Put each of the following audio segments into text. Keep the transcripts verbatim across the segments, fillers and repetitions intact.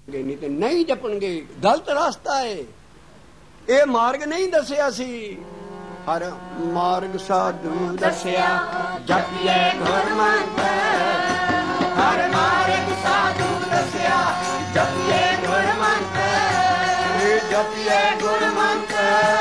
ਨਹੀਂ ਤੇ ਨਹੀਂ ਜਪਣਗੇ। ਗਲਤ ਰਸਤਾ ਏ, ਇਹ ਮਾਰਗ ਨਹੀਂ ਦੱਸਿਆ ਸੀ। ਹਰ ਮਾਰਗ ਸਾਧੂ ਦੱਸਿਆ ਜਪੀਏ ਗੁਰਮੰਤਰ, ਹਰ ਮਾਰਗ ਸਾਧੂ ਦੱਸਿਆ ਜਪੀਏ ਗੁਰਮੰਤਰ, ਜਪੀਏ ਗੁਰਮੰਤਰ,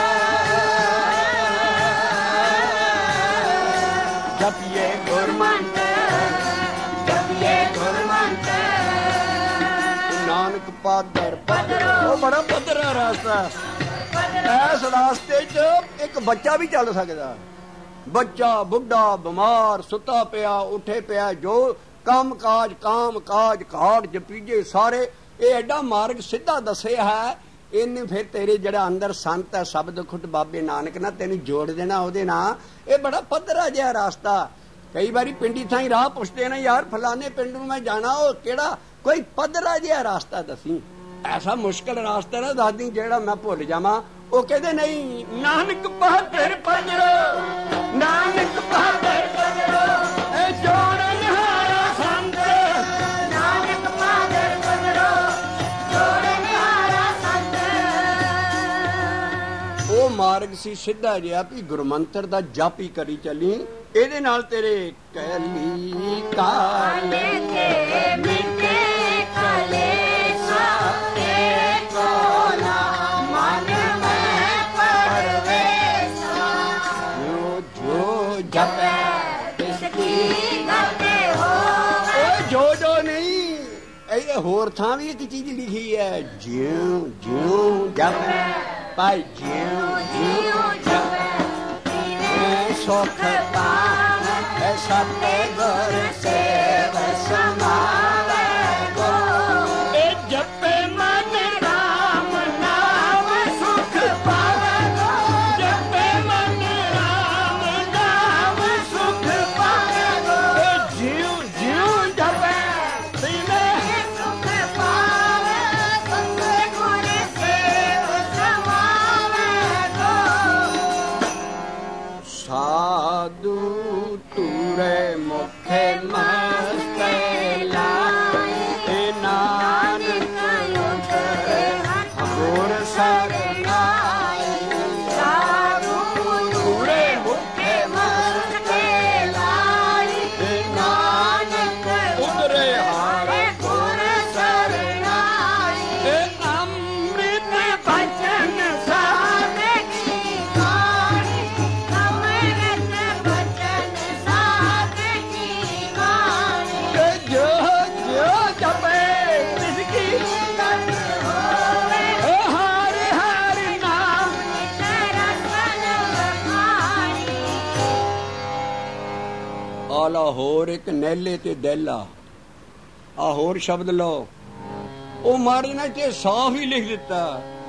ਜਪੀਏ ਗੁਰਮੰਤਰ, ਜਪੀਏ ਗੁਰਮੰਤਰ। ਨਾਨਕ ਪਾਦਰ ਪਦਰੋ, ਉਹ ਬੜਾ ਪੱਧਰਾ ਰਾਸਤਾ। ਇਸ ਰਾਸਤੇ ਚ ਇੱਕ ਬੱਚਾ ਵੀ ਚੱਲ ਸਕਦਾ। ਬੱਚਾ, ਬੁੱਢਾ, ਬਿਮਾਰ, ਸੁੱਤਾ ਪਿਆ, ਉੱਠੇ ਪਿਆ, ਜੋ ਕੰਮ ਕਾਜ, ਕਾਮ ਕਾਜ, ਘਾਟ ਜਪੀਜੇ ਸਾਰੇ, ਇਹ ਐਡਾ ਮਾਰਗ ਸਿੱਧਾ ਦੱਸਿਆ ਹੈ। ਇਹਨੇ ਫਿਰ ਤੇਰੇ ਜਿਹੜਾ ਅੰਦਰ ਸੰਤ ਹੈ ਸ਼ਬਦ ਖੁੱਟ ਬਾਬੇ ਨਾਨਕ ਨਾਲ ਤੈਨੂੰ ਜੋੜ ਦੇਣਾ ਉਹਦੇ ਨਾਲ। ਇਹ ਬੜਾ ਪੱਧਰਾ ਜਿਹਾ ਰਾਸਤਾ। ਕਈ ਵਾਰੀ ਪਿੰਡੀ ਥਾਈ ਰਾਹ ਪੁੱਛਦੇ ਨੇ, ਯਾਰ ਫਲਾਣੇ ਪਿੰਡ ਨੂੰ ਮੈਂ ਜਾਣਾ, ਉਹ ਕਿਹੜਾ? ਕੋਈ ਪੱਧਰਾ ਜਿਹਾ ਰਾਸਤਾ ਦੱਸੀ। ਐਸਾ ਮੁਸ਼ਕਿਲ ਰਾਸਤਾ ਨਾ ਦੱਸਦੀ ਜਿਹੜਾ ਮੈਂ ਭੁੱਲ ਜਾਵਾਂ। ਉਹ ਕਹਿੰਦੇ ਨਹੀਂ, ਨਾਨਕ ਬਹਾਦਰ ਪਜਰੋ, ਨਾਨਕ ਬਹਾਦਰ ਪਜਰੋ, ਇਹ ਜੋੜ ਨਿਹਾਰਾ ਸੰਤ, ਨਾਨਕ ਬਹਾਦਰ ਪਜਰੋ, ਜੋੜ ਨਿਹਾਰਾ ਸੰਤ। ਉਹ ਮਾਰਗ ਸੀ ਸਿੱਧਾ ਜਿਹਾ ਵੀ ਗੁਰਮੰਤਰ ਦਾ ਜਪ ਹੀ ਕਰੀ ਚੱਲੀ। ਇਹਦੇ ਨਾਲ ਤੇਰੇ ਕਲੀ ਕਾਲੇ ਤੇ ਮਿਟੇ ਕਲੇਸ਼ਾ ਤੇ ਕੋਲਾ ਮਨ ਮੈਂ ਪਰਵੇਸ਼ਾ, ਜੋ ਜੋ ਜਪੈ ਤਿਸ ਕੀ ਗਤੇ ਹੋਵੇ। ਜੋ ਜੋ ਨਹੀਂ, ਇਹ ਹੋਰ ਥਾਂ ਵੀ ਇੱਕ ਚੀਜ਼ ਲਿਖੀ ਹੈ, ਜਿਉ ਜਿਉ ਜਪੈ ਭਾਈ, ਜਿਉ ਜਿਉ ਜਪੈ ਸੁਖ ਪਾਵੈ, ਸਤੇ ਗੁਰ ਸੇਵ ਸਮਾਵੈ ਗੋ। ਇਹ ਜਪੇ ਮਨ ਰਾਮ ਨਾਮ ਸੁਖ ਪਾਵੈ ਗੋ, ਜਪੇ ਮਨ ਰਾਮ ਨਾਮ ਸੁਖ ਪਾਵੈ ਗੋ। ਇਹ ਜਿਉ ਜਿਉ ਜਪੈ ਤਿਨੇ ਸੁਖ ਪਾਵੈ, ਸਤੇ ਗੁਰ ਸੇਵ ਸਮਾਵੈ ਗੋ। ਸਾਧੂ ਤੂਰੇ ਮੁਖੇ ਮਸਤੇ ਲਾਏ, ਨਾਨਕ ਉਤਰੇ ਗੁਰ ਸਰਨਾਏ। ਸਾਧੂ ਤੂਰੇ ਮੁਖੇ ਮਸਤੇ ਲਾਏ, ਨਾਨਕ ਉਤਰੇ ਹਾਰੇ ਗੁਰ ਸਰਨਾਏ। ਅੰਮ੍ਰਿਤ ਬਚਨ ਸਾਧੇ ਕੀ ਬਾਣੀ, ਅੰਮ੍ਰਿਤ ਬਚਨ ਸਾਧੇ ਕੀ ਬਾਣੀ। ਜੋ ਜੋ ਜਪੇ ਤਿਸ ਕੀ ਗਤ ਹੋਵੇ, ਹਰਿ ਹਰਿ ਨਾਮ ਰਸਨ ਵਖਾਣੀ। ਆਲਾ ਹੋਰ ਇੱਕ ਨੈਲੇ ਤੇ ਦੈਲਾ, ਆ ਹੋਰ ਸ਼ਬਦ ਲਓ। ਉਹ ਮਾਰੇ ਨੇ ਤੇ ਸਾਫ ਹੀ ਲਿਖ ਦਿੱਤਾ,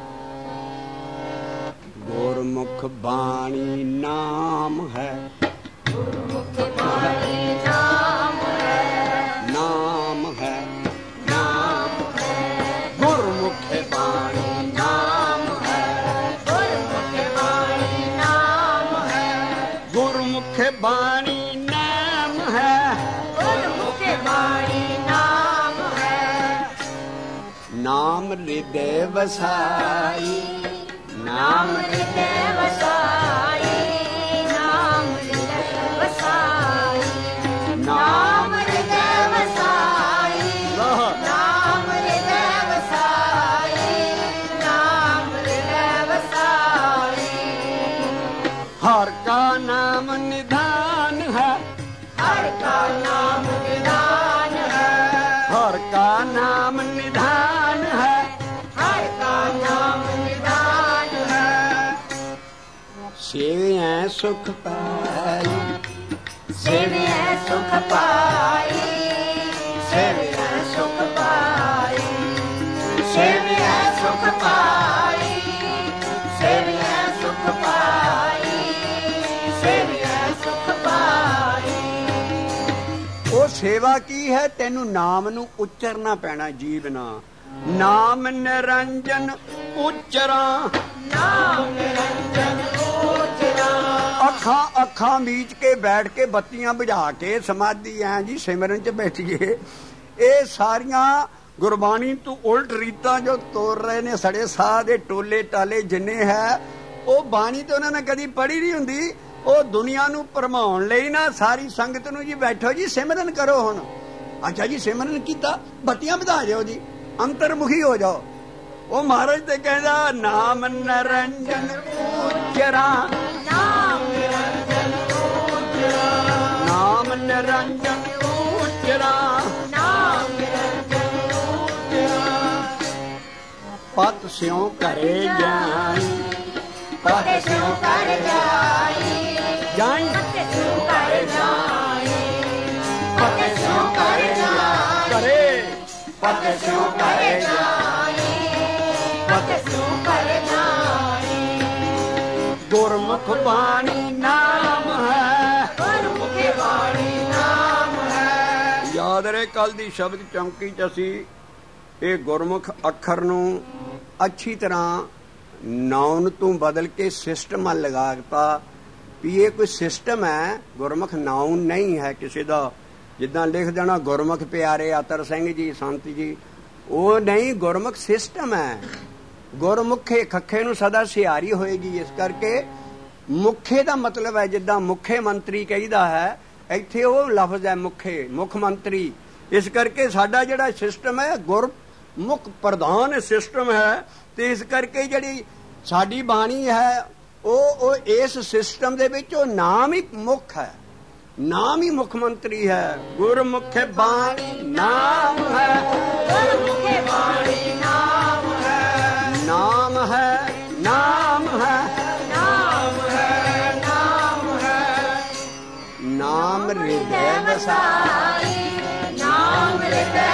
ਗੁਰਮੁਖ ਬਾਣੀ ਨਾਮ ਹੈ, ਗੁਰਮੁਖ ਬਾਣੀ ਨਾਮ ਹੈ, ਨਾਮ ਹੈ, ਨਾਮ ਹੈ, ਗੁਰਮੁਖ ਬਾਣੀ ਨਾਮ ਹੈ, ਗੁਰਮੁਖ ਬਾਣੀ ਨਾਮ ਹੈ, ਗੁਰਮੁਖ ਬਾਣੀ ਨਾਮ ਹੈ, ਗੁਰਮੁਖ ਬਾਣੀ ਨਾਮ ਹੈ। ਨਾਮ ਹਿਰਦੈ ਵਸਾਈ, ਨਾਮ ਹਿਰਦੈ ਵਸਾਈ, ਨਾਮ ਹਿਰਦੈ ਵਸਾਈ, ਨਾਮ ਹਿਰਦੈ ਵਸਾਈ, ਨਾਮ ਹਿਰਦੈ ਵਸਾਈ, ਨਾਮ ਹਿਰਦੈ ਵਸਾਈ। ਹਰ ਕਾ ਨਾਮ ਨਿਧਾਨ ਹੈ, ਹਰ ਕਾ ਨਾਮ ਨਿਧਾਨ ਹੈ, ਹਰ ਕਾ ਨਾਮ ਨਿਧਾਨ ਹੈ, ਹਰ ਕਾ ਨਾਮ ਨਿਧਾਨ ਹੈ। ਸੇਵਿਐ ਸੁਖ ਪਾਈ, ਸੇਵਿਐ ਸੁਖ ਪਾਈ, ਸੇਵਿਐ ਸੁਖ ਪਾਈ, ਸੇਵਿਐ ਸੁਖ ਪਾਈ, ਸੇਵਿਐ ਸੁਖ ਪਾਈ, ਸੇਵਿਐ ਸੁਖ ਪਾਈ। ਉਹ ਸੇਵਾ ਕੀ ਹੈ? ਤੈਨੂੰ ਨਾਮ ਨੂੰ ਉਚਰਨਾ ਪੈਣਾ ਜੀਭ ਨਾਲ। ਨਾਮ ਨਿਰੰਜਨ ਉਚਰਾਂ, ਨਾਮ ਨਿਰੰਜਨ ਉਚਰਾਂ। ਅੱਖਾਂ ਅੱਖਾਂ ਮੀਚ ਕੇ ਬੈਠ ਕੇ ਬੱਤੀਆਂ ਬੁਝਾ ਕੇ ਸਮਾਧੀ ਐ ਜੀ ਸਿਮਰਨ ਚ ਬੈਠੀਏ। ਇਹ ਸਾਰੀਆਂ ਗੁਰਬਾਣੀ ਤੋਂ ਉਲਟ ਰੀਤਾਂ ਜੋ ਤੋੜ ਰਹੇ ਨੇ ਸੜੇ ਸਾਹ ਦੇ ਟੋਲੇ ਟਾਲੇ ਜਿੰਨੇ ਹੈ, ਉਹ ਬਾਣੀ ਤੇ ਉਹਨਾਂ ਨੇ ਕਦੀ ਪੜ੍ਹੀ ਨਹੀਂ ਹੁੰਦੀ। ਉਹ ਦੁਨੀਆ ਨੂੰ ਭਰਮਾਉਣ ਲਈ ਨਾ ਸਾਰੀ ਸੰਗਤ ਨੂੰ ਜੀ ਬੈਠੋ ਜੀ ਸਿਮਰਨ ਕਰੋ ਹੁਣ। ਅੱਛਾ ਜੀ ਸਿਮਰਨ ਕੀਤਾ, ਬੱਤੀਆਂ ਵਧਾ ਜਾਓ ਜੀ, ਅੰਤਰਮੁਖੀ ਹੋ ਜਾਓ। ਉਹ ਮਹਾਰਾਜ ਤੇ ਕਹਿੰਦਾ ਨਾਮ ਨਿਰੰਜਨ ਉਚਰਾ, ਨਾਮ ਨਿਰੰਜਨ ਉਚਰਾ, ਨਾਮ ਨਿਰੰਜਨ ਉਚਰਾ, ਨਾਮ ਨਿਰੰਜਨ ਉਚਰਾ। ਪਤ ਸਿਉ ਘਰੇ ਜਾਈ, ਪਤ ਸਿਉ ਘਰ ਜਾਈ, ਜਾਈ ਪਤ ਸਿਉ ਘਰ ਜਾਈ, ਪਤ ਸਿਉ ਘਰ ਜਾਈ, ਘਰੇ ਪਤ ਸਿਉ ਘਰ ਜਾਈ, ਪਤ ਸਿਉ ਘਰ ਜਾਈ। ਗੁਰਮੁਖ ਬਾਣੀ ਨਾਮ ਹੈ, ਗੁਰਮੁਖ ਬਾਣੀ ਨਾਮ ਹੈ। ਯਾਦ ਰਹੇ ਕੱਲ ਦੀ ਸ਼ਬਦ ਚੌਂਕੀ ਚ ਅਸੀਂ ਇਹ ਗੁਰਮੁਖ ਅੱਖਰ ਨੂੰ ਅੱਛੀ ਤਰ੍ਹਾਂ ਨਾਉਨ ਤੋਂ ਬਦਲ ਕੇ ਸਿਸਟਮ ਲਗਾ ਦਿੱਤਾ ਵੀ ਇਹ ਕੋਈ ਸਿਸਟਮ ਹੈ, ਗੁਰਮੁਖ ਨਾਉਨ ਨਹੀਂ ਹੈ ਕਿਸੇ ਦਾ। ਜਿੱਦਾਂ ਲਿਖ ਦੇਣਾ ਗੁਰਮੁਖ ਪਿਆਰੇ ਆਤਰ ਸਿੰਘ ਜੀ ਸੰਤ ਜੀ, ਉਹ ਨਹੀਂ, ਗੁਰਮੁਖ ਸਿਸਟਮ ਹੈ। ਗੁਰਮੁਖੇ ਖੱਖੇ ਨੂੰ ਸਦਾ ਸਿਹਾਰੀ ਹੋਏਗੀ। ਇਸ ਕਰਕੇ ਮੁਖੇ ਦਾ ਮਤਲਬ ਹੈ ਜਿੱਦਾਂ ਮੁਖੇ ਮੰਤਰੀ ਕਹੀਦਾ ਹੈ, ਇੱਥੇ ਉਹ ਲਫ਼ਜ਼ ਹੈ ਮੁਖੇ, ਮੁੱਖ ਮੰਤਰੀ। ਇਸ ਕਰਕੇ ਸਾਡਾ ਜਿਹੜਾ ਸਿਸਟਮ ਹੈ ਗੁਰਮੁਖ ਪ੍ਰਧਾਨ ਸਿਸਟਮ ਹੈ। ਤੇ ਇਸ ਕਰਕੇ ਜਿਹੜੀ ਸਾਡੀ ਬਾਣੀ ਹੈ ਉਹ ਉਹ ਇਸ ਸਿਸਟਮ ਦੇ ਵਿੱਚ ਉਹ ਨਾਮ ਹੀ ਮੁੱਖ ਹੈ, ਨਾਮ ਹੀ ਮੁੱਖ ਮੰਤਰੀ ਹੈ। ਗੁਰਮੁਖ ਬਾਣੀ ਨਾਮ ਹੈ, ਗੁਰਮੁਖ ਬਾਣੀ ਨਾਮ ਹੈ, ਨਾਮ ਹੈ, ਨਾਮ ਹੈ, ਨਾਮ ਹੈ, ਨਾਮ ਹੈ। ਨਾਮ ਹਿਰਦੈ ਵਸਾਈ, ਨਾਮ ਹਿਰਦੈ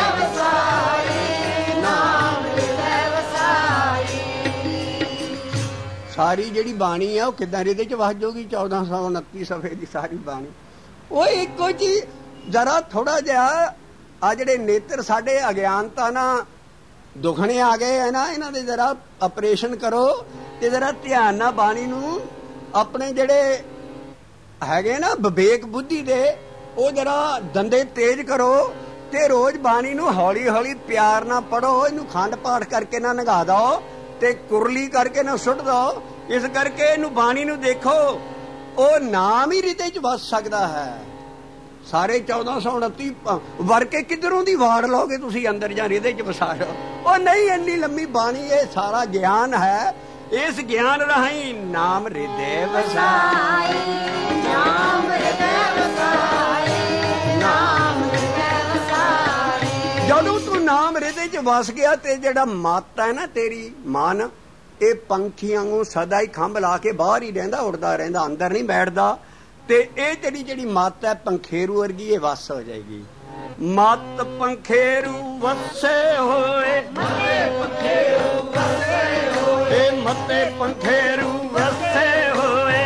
ਵਸਾਈ, ਨਾਮ ਹਿਰਦੈ ਵਸਾਈ। ਸਾਰੀ ਜਿਹੜੀ ਬਾਣੀ ਆ ਉਹ ਕਿੱਦਾਂ ਇਹਦੇ ਚ ਵਸ ਜਾਊਗੀ? ਚੌਦਾਂ ਸੌ ਉਨੱਤੀ ਸਫੇ ਦੀ ਸਾਰੀ ਬਾਣੀ ਉਹ ਇੱਕੋ ਜੀ। ਜਰਾ ਥੋੜਾ ਜਿਹਾ ਆ ਜਿਹੜੇ ਨੇਤਰ ਸਾਡੇ ਅਗਿਆਨਤਾ ਨਾਲ ਦੁਖਣੇ ਆ ਗਏ ਹੈ ਨਾ, ਇਹਨਾਂ ਦੇ ਜਰਾ ਆਪਰੇਸ਼ਨ ਕਰੋ ਤੇ ਜਰਾ ਧਿਆਨ ਨਾਲ ਬਾਣੀ ਨੂੰ ਆਪਣੇ ਜਿਹੜੇ ਹੈਗੇ ਨਾ ਵਿਵੇਕ ਬੁੱਧੀ ਦੇ ਉਹ ਜਰਾ ਦੰਦੇ ਤੇਜ਼ ਕਰੋ ਤੇ ਰੋਜ਼ ਬਾਣੀ ਨੂੰ ਹੌਲੀ ਹੌਲੀ ਪਿਆਰ ਨਾਲ ਪੜੋ। ਇਹਨੂੰ ਖੰਡ ਪਾਠ ਕਰਕੇ ਨਾ ਨਗਾ ਦੋ ਤੇ ਕੁਰਲੀ ਕਰਕੇ ਨਾ ਸੁੱਟ ਦੋ। ਇਸ ਕਰਕੇ ਇਹਨੂੰ ਬਾਣੀ ਨੂੰ ਦੇਖੋ, ਉਹ ਨਾਮ ਹੀ ਹਿਰਦੇ ਚ ਵਸ ਸਕਦਾ ਹੈ। ਸਾਰੇ ਚੌਦਾਂ ਸੌ ਉਨੱਤੀ ਵਰ ਕੇ ਕਿੱਧਰੋਂ ਦੀ ਵਾੜ ਲਓਗੇ ਤੁਸੀਂ ਅੰਦਰ ਜਾਂ ਹਿਰਦੇ ਚ ਵਸਾ ਲਓ? ਉਹ ਨਹੀਂ, ਇੰਨੀ ਲੰਮੀ ਬਾਣੀ, ਇਹ ਸਾਰਾ ਗਿਆਨ ਹੈ। ਇਸ ਗਿਆਨ ਰਾਹੀਂ ਨਾਮ ਹਿਰਦੇ ਵਸਾਈ, ਨਾਮ ਹਿਰਦੇ ਵਸਾਈ, ਨਾਮ ਹਿਰਦੇ ਵਸਾਈ। ਜਦੋਂ ਤੂੰ ਨਾਮ ਹਿਰਦੇ ਚ ਵਸ ਗਿਆ ਤੇ ਜਿਹੜਾ ਮੱਤ ਹੈ ਨਾ ਤੇਰੀ ਮਨ, ਇਹ ਪੰਖੀਆਂ ਨੂੰ ਸਦਾ ਹੀ ਖੰਭ ਲਾ ਕੇ ਬਾਹਰ ਹੀ ਰਹਿੰਦਾ, ਉੜਦਾ ਰਹਿੰਦਾ, ਅੰਦਰ ਨਹੀਂ ਬੈਠਦਾ। ਤੇ ਇਹ ਜਿਹੜੀ ਜਿਹੜੀ ਮੱਤ ਹੈ ਪੰਖੇਰੂ ਵਰਗੀ, ਇਹ ਵਸ ਹੋ ਜਾਏਗੀ। ਮੱਤ ਪੰਖੇਰੂ ਵਸੇ ਹੋਏ, ਮੱਤੇ ਪੰਖੇਰੂ ਵਸੇ ਹੋਏ, ਮੱਤੇ ਪੰਖੇਰੂ ਵਸੇ ਹੋਏ।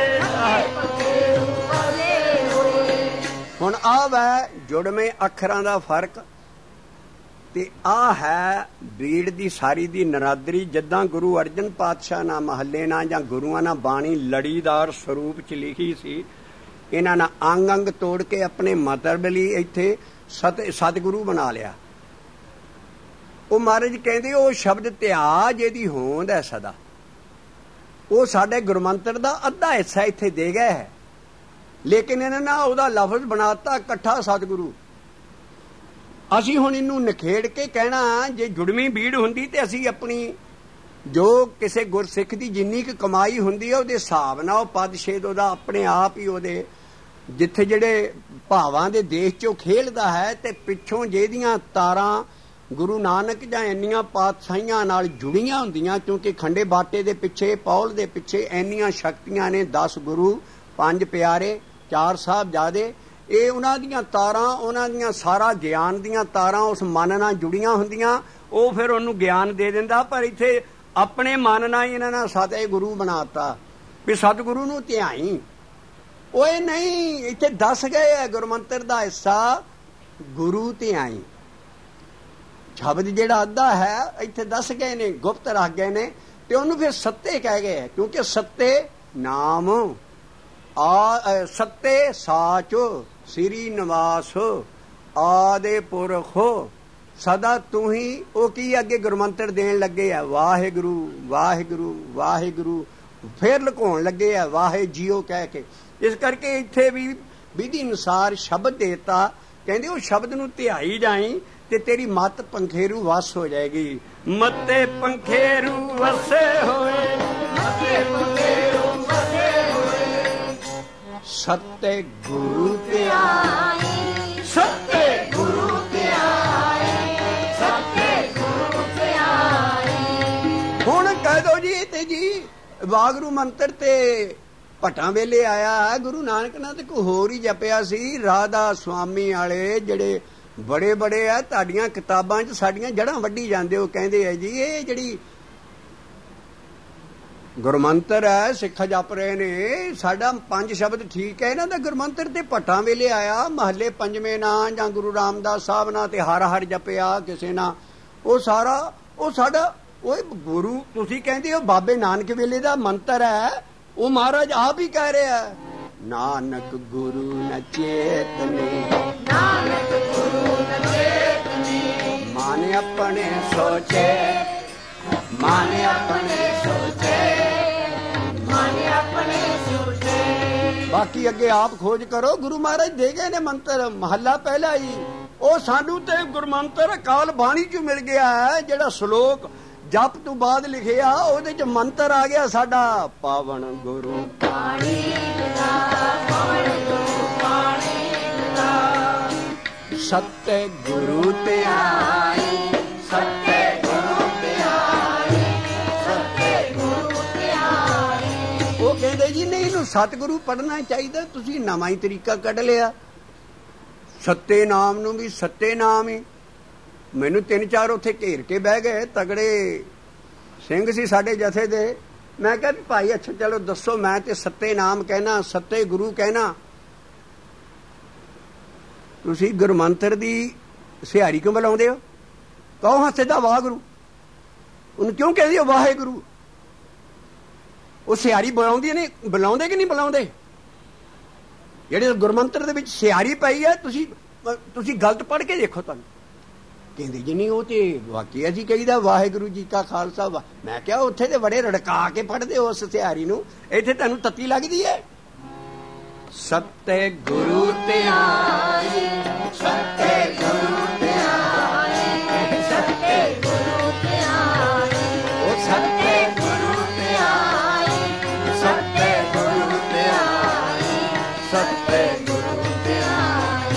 ਹੁਣ ਆ ਵੈ ਜੁੜਵੇਂ ਅੱਖਰਾਂ ਦਾ ਫਰਕ ਤੇ ਆ ਹੈ ਬੀੜ ਦੀ ਸਾਰੀ ਦੀ ਨਰਾਦਰੀ। ਜਿੱਦਾਂ ਗੁਰੂ ਅਰਜਨ ਪਾਤਸ਼ਾਹ ਨਾਲ ਮਹੱਲੇ ਨਾਲ ਜਾਂ ਗੁਰੂਆਂ ਨਾਲ ਬਾਣੀ ਲੜੀਦਾਰ ਸਰੂਪ ਚ ਲਿਖੀ ਸੀ, ਇਹਨਾਂ ਨੇ ਅੰਗ ਅੰਗ ਤੋੜ ਕੇ ਆਪਣੇ ਮਤਲਬ ਲਈ ਇੱਥੇ ਸਤ ਸਤਿਗੁਰੂ ਬਣਾ ਲਿਆ। ਉਹ ਮਹਾਰਾਜ ਕਹਿੰਦੇ ਉਹ ਸ਼ਬਦ ਧਿਆ ਜਿਹਦੀ ਹੋਂਦ ਹੈ ਸਦਾ, ਉਹ ਸਾਡੇ ਗੁਰਮੰਤਰ ਦਾ ਅੱਧਾ ਹਿੱਸਾ ਇੱਥੇ ਦੇ ਗਏ ਹੈ। ਲੇਕਿਨ ਇਹਨਾਂ ਨੇ ਉਹਦਾ ਲਫ਼ਜ਼ ਬਣਾਤਾ ਇਕੱਠਾ ਸਤਿਗੁਰੂ। ਅਸੀਂ ਹੁਣ ਇਹਨੂੰ ਨਿਖੇੜ ਕੇ ਕਹਿਣਾ, ਜੇ ਜੁੜਵੀਂ ਬੀੜ ਹੁੰਦੀ ਤੇ ਅਸੀਂ ਆਪਣੀ ਜੋ ਕਿਸੇ ਗੁਰਸਿੱਖ ਦੀ ਜਿੰਨੀ ਕੁ ਕਮਾਈ ਹੁੰਦੀ ਹੈ ਉਹਦੇ ਹਿਸਾਬ ਨਾਲ ਉਹ ਪਦ ਛੇਦ ਉਹਦਾ ਆਪਣੇ ਆਪ ਹੀ ਉਹਦੇ ਜਿੱਥੇ ਜਿਹੜੇ ਭਾਵਾਂ ਦੇ ਦੇਸ਼ 'ਚੋਂ ਖੇਲਦਾ ਹੈ ਤੇ ਪਿੱਛੋਂ ਜਿਹਦੀਆਂ ਤਾਰਾਂ ਗੁਰੂ ਨਾਨਕ ਜਾਂ ਇੰਨੀਆਂ ਪਾਤਸ਼ਾਹੀਆਂ ਨਾਲ ਜੁੜੀਆਂ ਹੁੰਦੀਆਂ, ਕਿਉਂਕਿ ਖੰਡੇ ਬਾਟੇ ਦੇ ਪਿੱਛੇ ਪੌਲ ਦੇ ਪਿੱਛੇ ਇੰਨੀਆਂ ਸ਼ਕਤੀਆਂ ਨੇ, ਦਸ ਗੁਰੂ, ਪੰਜ ਪਿਆਰੇ, ਚਾਰ ਸਾਹਿਬਜ਼ਾਦੇ, ਇਹ ਉਹਨਾਂ ਦੀਆਂ ਤਾਰਾਂ, ਉਹਨਾਂ ਦੀਆਂ ਸਾਰਾ ਗਿਆਨ ਦੀਆਂ ਤਾਰਾਂ ਉਸ ਮਨ ਨਾਲ ਜੁੜੀਆਂ ਹੁੰਦੀਆਂ। ਉਹ ਫਿਰ ਉਹਨੂੰ ਗਿਆਨ ਦੇ ਦਿੰਦਾ। ਪਰ ਇੱਥੇ ਆਪਣੇ ਮਨ ਨਾਲ ਹੀ ਇਹਨਾਂ ਨੇ ਸਤਿ ਗੁਰੂ ਬਣਾਤਾ ਵੀ ਸਤਿਗੁਰੂ ਨੂੰ ਧਿਆਈ। ਉਹ ਨਹੀਂ, ਇੱਥੇ ਦੱਸ ਗਏ ਹੈ ਗੁਰਮੰਤਰ ਦਾ ਹਿੱਸਾ ਗੁਰੂ ਧਿਆਈ। ਸ਼ਬਦ ਜਿਹੜਾ ਅੱਧਾ ਹੈ ਇੱਥੇ ਦੱਸ ਗਏ ਨੇ, ਗੁਪਤ ਰੱਖ ਗਏ ਨੇ ਤੇ ਉਹਨੂੰ ਫਿਰ ਸੱਤੇ ਕਹਿ ਗਏ, ਕਿਉਂਕਿ ਸੱਤੇ ਨਾਮ ਆ, ਸੱਤੇ ਸਾਚ ਸ੍ਰੀ ਨਿਵਾਸ ਆਦੇ ਪੁਰਖ सदा तू ही। वो की अगे गुरमंत्र देन लगे है, वाहिगुरु वाहिगुरु वाहिगुरु, फिर लुकाउण लगे है वाहे जियो कह के। इस करके इत्थे भी विधि अनुसार शब्द देता, कहंदे वो शब्द नूं ध्याई जाई ते तेरी मत पंखेरू वस हो जाएगी। मते पंखेरू वसे होए, मते पंखेरू वसे होए, सत्य गुरु ते आए, सत्य गुरु ते आए, सत्य गुरु ते आए। हुण कह दो जी ते जी वागरू मंत्र ते भट्टां वेले आया। गुरु नानक ने ते कोई होर ही जपिया सी। राधा स्वामी वाले ਜਿਹੜੇ बड़े बड़े आ, ਤੁਹਾਡੀਆਂ किताबां च साडियां जड़ां वड्डी ਜਾਂਦੇ हो। ਕਹਿੰਦੇ है जी ਇਹ ਜਿਹੜੀ गुरमंत्र है सिख जप रहे ने, साडा पंज शब्द ठीक है, इन्हां दा गुरमंत्र ते भट्टां वेले आया। महले पंजवें ना जां गुरु रामदास साहब ना ते हर हर जपिया किसे ना, वो सारा वो साडा ओए गुरु तुसीं कहंदे हो बाबे नानक वेले दा मंत्र है। वो महाराज आप ही कह रहे हैं, नानक गुरु न चेतने, नानक गुरु न चेतने, माने अपने सोचे, माने अपने सोचे, माने अपने सोचे। बाकी अगे आप खोज करो। गुरु महाराज दे गए ने मंत्र, महला पहला ही। वो सानू ते गुरमंत्र अकाल बाणी चों मिल गया है। जेड़ा श्लोक जप तो बाद लिखिया ਉਹਦੇ ਚ ਮੰਤਰ ਆ ਗਿਆ ਸਾਡਾ, ਪਾਵਨ ਗੁਰੂ ਪਾਣੀ ਪਿਤਾ, ਪਾਵਨ ਗੁਰੂ ਪਾਣੀ ਪਿਤਾ, ਸੱਤੇ ਗੁਰੂ ਤੇ ਆਏ, ਸੱਤੇ ਗੁਰੂ ਤੇ ਆਏ, ਸੱਤੇ ਗੁਰੂ ਤੇ ਆਏ। ਉਹ ਕਹਿੰਦੇ ਜੀ ਨਹੀਂ ਇਹਨੂੰ ਸਤਿਗੁਰੂ ਪੜ੍ਹਨਾ ਚਾਹੀਦਾ, ਤੁਸੀਂ ਨਵਾਂ ਹੀ ਤਰੀਕਾ ਕੱਢ ਲਿਆ। ਸੱਤੇ ਨਾਮ ਨੂੰ ਵੀ ਸੱਤੇ ਨਾਮ ਹੀ। ਮੈਨੂੰ ਤਿੰਨ ਚਾਰ ਉੱਥੇ ਘੇਰ ਕੇ ਬਹਿ ਗਏ ਤਗੜੇ ਸਿੰਘ ਸੀ ਸਾਡੇ ਜਥੇ ਦੇ। ਮੈਂ ਕਿਹਾ ਵੀ ਭਾਈ ਅੱਛਾ ਚਲੋ ਦੱਸੋ, ਮੈਂ ਤੇ ਸੱਤੇ ਨਾਮ ਕਹਿਣਾ, ਸੱਤੇ ਗੁਰੂ ਕਹਿਣਾ, ਤੁਸੀਂ ਗੁਰਮੰਤਰ ਦੀ ਸਿਹਾਰੀ ਕਿਉਂ ਬੁਲਾਉਂਦੇ ਹੋ? ਕਹੋ ਹਾਂ ਸਿੱਧਾ ਵਾਹਿਗੁਰੂ। ਉਹਨੂੰ ਕਿਉਂ ਕਹਿੰਦੇ ਹੋ ਵਾਹਿਗੁਰੂ? ਉਹ ਸਿਹਾਰੀ ਬੁਲਾਉਂਦੀ ਨੇ, ਬੁਲਾਉਂਦੇ ਕਿ ਨਹੀਂ ਬੁਲਾਉਂਦੇ? ਜਿਹੜੇ ਗੁਰਮੰਤਰ ਦੇ ਵਿੱਚ ਸਿਹਾਰੀ ਪਈ ਹੈ, ਤੁਸੀਂ ਤੁਸੀਂ ਗਲਤ ਪੜ੍ਹ ਕੇ ਦੇਖੋ। ਤੁਹਾਨੂੰ ਕਹਿੰਦੇ ਜੀ ਨਹੀਂ ਉਹ ਤੇ ਵਾਕਿਆ ਜੀ ਕਹੀਦਾ ਵਾਹਿਗੁਰੂ ਜੀ ਕਾ ਖਾਲਸਾ। ਮੈਂ ਕਿਹਾ ਉੱਥੇ ਤੇ ਬੜੇ ਰੜਕਾ ਕੇ ਪੜ੍ਹਦੇ ਹੋ ਉਸ ਸਿਹਾਰੀ ਨੂੰ, ਇੱਥੇ ਤੁਹਾਨੂੰ ਤੱਤੀ ਲੱਗਦੀ ਹੈ। ਸੱਤੇ ਗੁਰੂ ਤੇ ਆਏ, ਸੱਤੇ ਗੁਰੂ ਤੇ ਆਏ, ਸੱਤੇ ਗੁਰੂ ਤੇ ਆਏ, ਉਹ ਸੱਤੇ ਗੁਰੂ ਤੇ ਆਏ, ਸੱਤੇ ਗੁਰੂ ਤੇ ਆਏ, ਸੱਤੇ ਗੁਰੂ ਤੇ ਆਏ।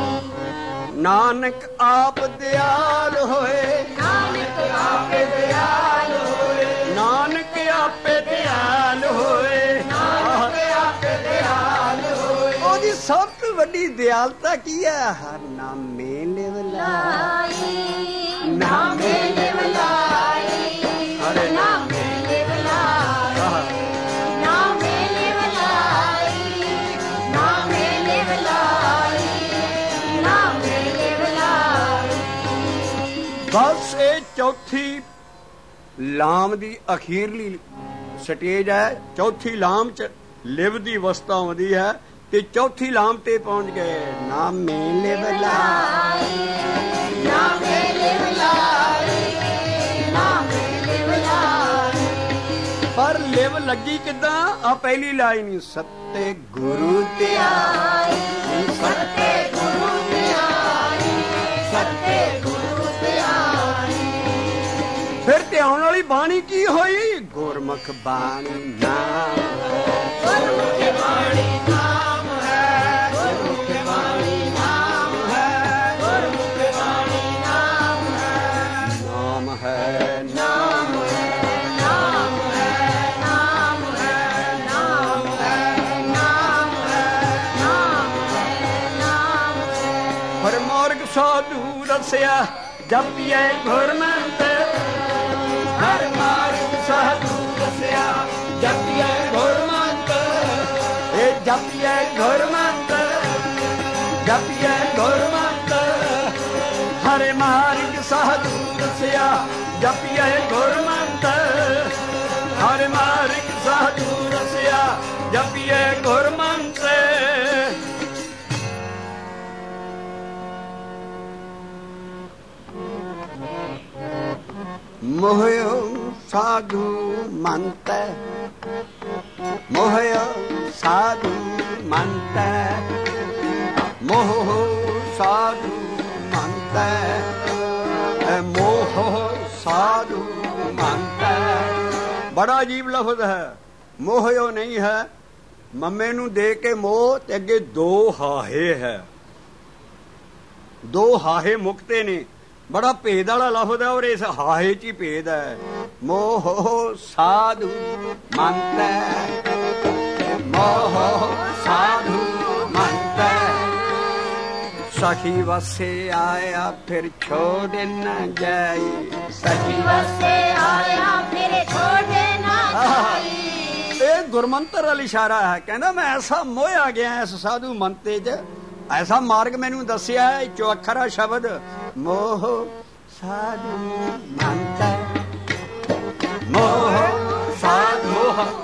ਨਾਨਕ ਆਪ ਦਿਆਲ ਹੋਏ, ਨਾਨਕ ਆਪੇ ਦਿਆਲ ਹੋਏ, ਨਾਨਕ ਆਪੇ ਦਿਆਲ ਹੋਏ, ਨਾਨਕ ਆਪੇ ਦਿਆਲ ਹੋਏ। ਉਹਦੀ ਸਭ ਤੋਂ ਵੱਡੀ ਦਿਆਲਤਾ ਕੀ ਹੈ? ਹਰ ਨਾਮੇ ਲਿਵ ਲਾਈ, ਨਾਮੇ ਲਿਵ ਲਾਈ, ਹਰ ਨਾਮੇ ਲਿਵ ਲਾਈ, ਨਾਮੇ ਲਿਵ ਲਾਈ, ਨਾਮੇ ਲਿਵ ਲਾਈ, ਨਾਮੇ ਲਿਵ ਲਾਈ। ਬਸ ਇਹ ਚੌਥੀ ਲਾਮ ਦੀ ਅਖੀਰਲੀ ਸਟੇਜ ਹੈ। ਚੌਥੀ ਲਾਮ ਚ ਲਿਵ ਦੀ ਅਵਸਥਾ ਆਉਂਦੀ ਹੈ ਤੇ ਚੌਥੀ ਲਾਮ ਤੇ ਪਹੁੰਚ ਗਏ। ਨਾਮੇ ਲਿਵ ਲਾਈ, ਨਾਮੇ ਲਿਵ ਲਾਈ, ਨਾਮੇ ਲਿਵ ਲਾਈ। ਪਰ ਲਿਵ ਲੱਗੀ ਕਿੱਦਾਂ? ਆ ਪਹਿਲੀ ਲਾਈਨ, ਸੱਤੇ ਗੁਰੂ ਤੇ ਆਏ, ਸੱਤੇ ਗੁਰੂ ਤੇ ਆਏ, ਸੱਤੇ ਗੁਰੂ ਤੇ ਆਏ। ਫਿਰ ਤੇ ਆਉਣ ਵਾਲੀ ਬਾਣੀ ਕੀ ਹੋਈ? ਗੁਰਮੁਖ ਬਾਣੀ ਨਾਮ ਹੈ, ਗੁਰਮੁਖ ਬਾਣੀ ਨਾਮ ਹੈ, ਗੁਰਮੁਖ ਬਾਣੀ ਨਾਮ ਹੈ, ਗੁਰਮੁਖ ਬਾਣੀ ਨਾਮ ਹੈ, ਨਾਮ ਹੈ, ਨਾਮ ਹੈ, ਨਾਮ ਹੈ, ਨਾਮ ਹੈ, ਨਾਮ ਹੈ, ਨਾਮ ਹੈ, ਨਾਮ ਹੈ, ਨਾਮ ਹੈ। ਹਰ ਮਾਰਗ ਸਾਧੂ ਰਸਿਆ ਜਪੀਏ ਗੁਰਮੰਤਰ, ਹਰ ਮਾਰਗ ਸਾਧੂ ਰਸਿਆ ਜਪੀਏ ਗੁਰਮੰਤਰ, ਇਹ ਜਪੀਏ ਗੁਰਮੰਤਰ, ਜਪੀਏ ਗੁਰਮੰਤਰ। ਹਰ ਮਾਰਗ ਸਾਧੂ ਰਸਿਆ ਜਪੀਏ ਗੁਰਮੰਤਰ, ਹਰ ਮਾਰਗ ਸਾਧੂ ਰਸਿਆ ਜਪੀਏ ਗੁਰਮੰਤਰ। मोहयो साधु मनते, मोहयो साधु मनते, मोह साधु मनते, मोह साधु मनते। बड़ा अजीब लफ्ज है, मोहयो नहीं है, मम्मे नू दे के मोह ते अगे दो हाहे है, दो हाहे मुक्ते ने। बड़ा भेद वाला लफ्ज है और इस हाहे च ही भेद है। मोह साधु मनते, मोह साधु मनते, सखी वसे आया फिर छोड़ न जाई, सखी वसे आया फिर छोड़ न जाई। ये गुरमंत्र वाली इशारा है, कहना मैं ऐसा मोह आ गया इस साधु मनते च, ऐसा मार्ग मैनू दसिया है, चो अखरा शब्द मोह साधु मनते, मोह साधु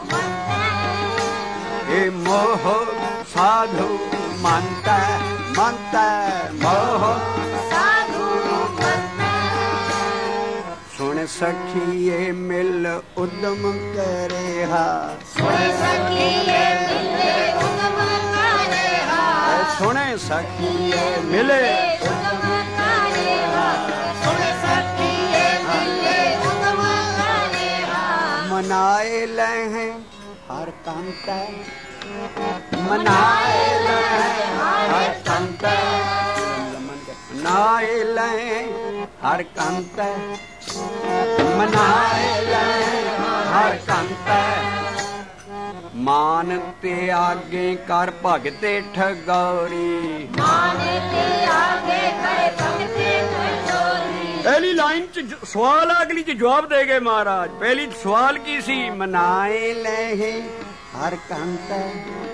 ये मोह साधु मनते, मनते मोह साधु मनते। सुन सखिए मिल उद्यम करे हा, सुन सखिए मिले उद्यम करे हा, सुने सखिए मिले उद्यम करे हा, सुने सखिए मिले उद्यम करे हा। मनाए लहे हर कंते, मनाए लहे हर कंते, मनाए लहे हर कंते, मनाए लहे हर कंते। मान ते आगे कर भगते ठगौरी, मान ते आगे कर भगते ठगौरी। पहली लाइन च सवाल, अगली च जवाब दे गए महाराज। पहली सवाल की सी, मनाए लहे हर कंते,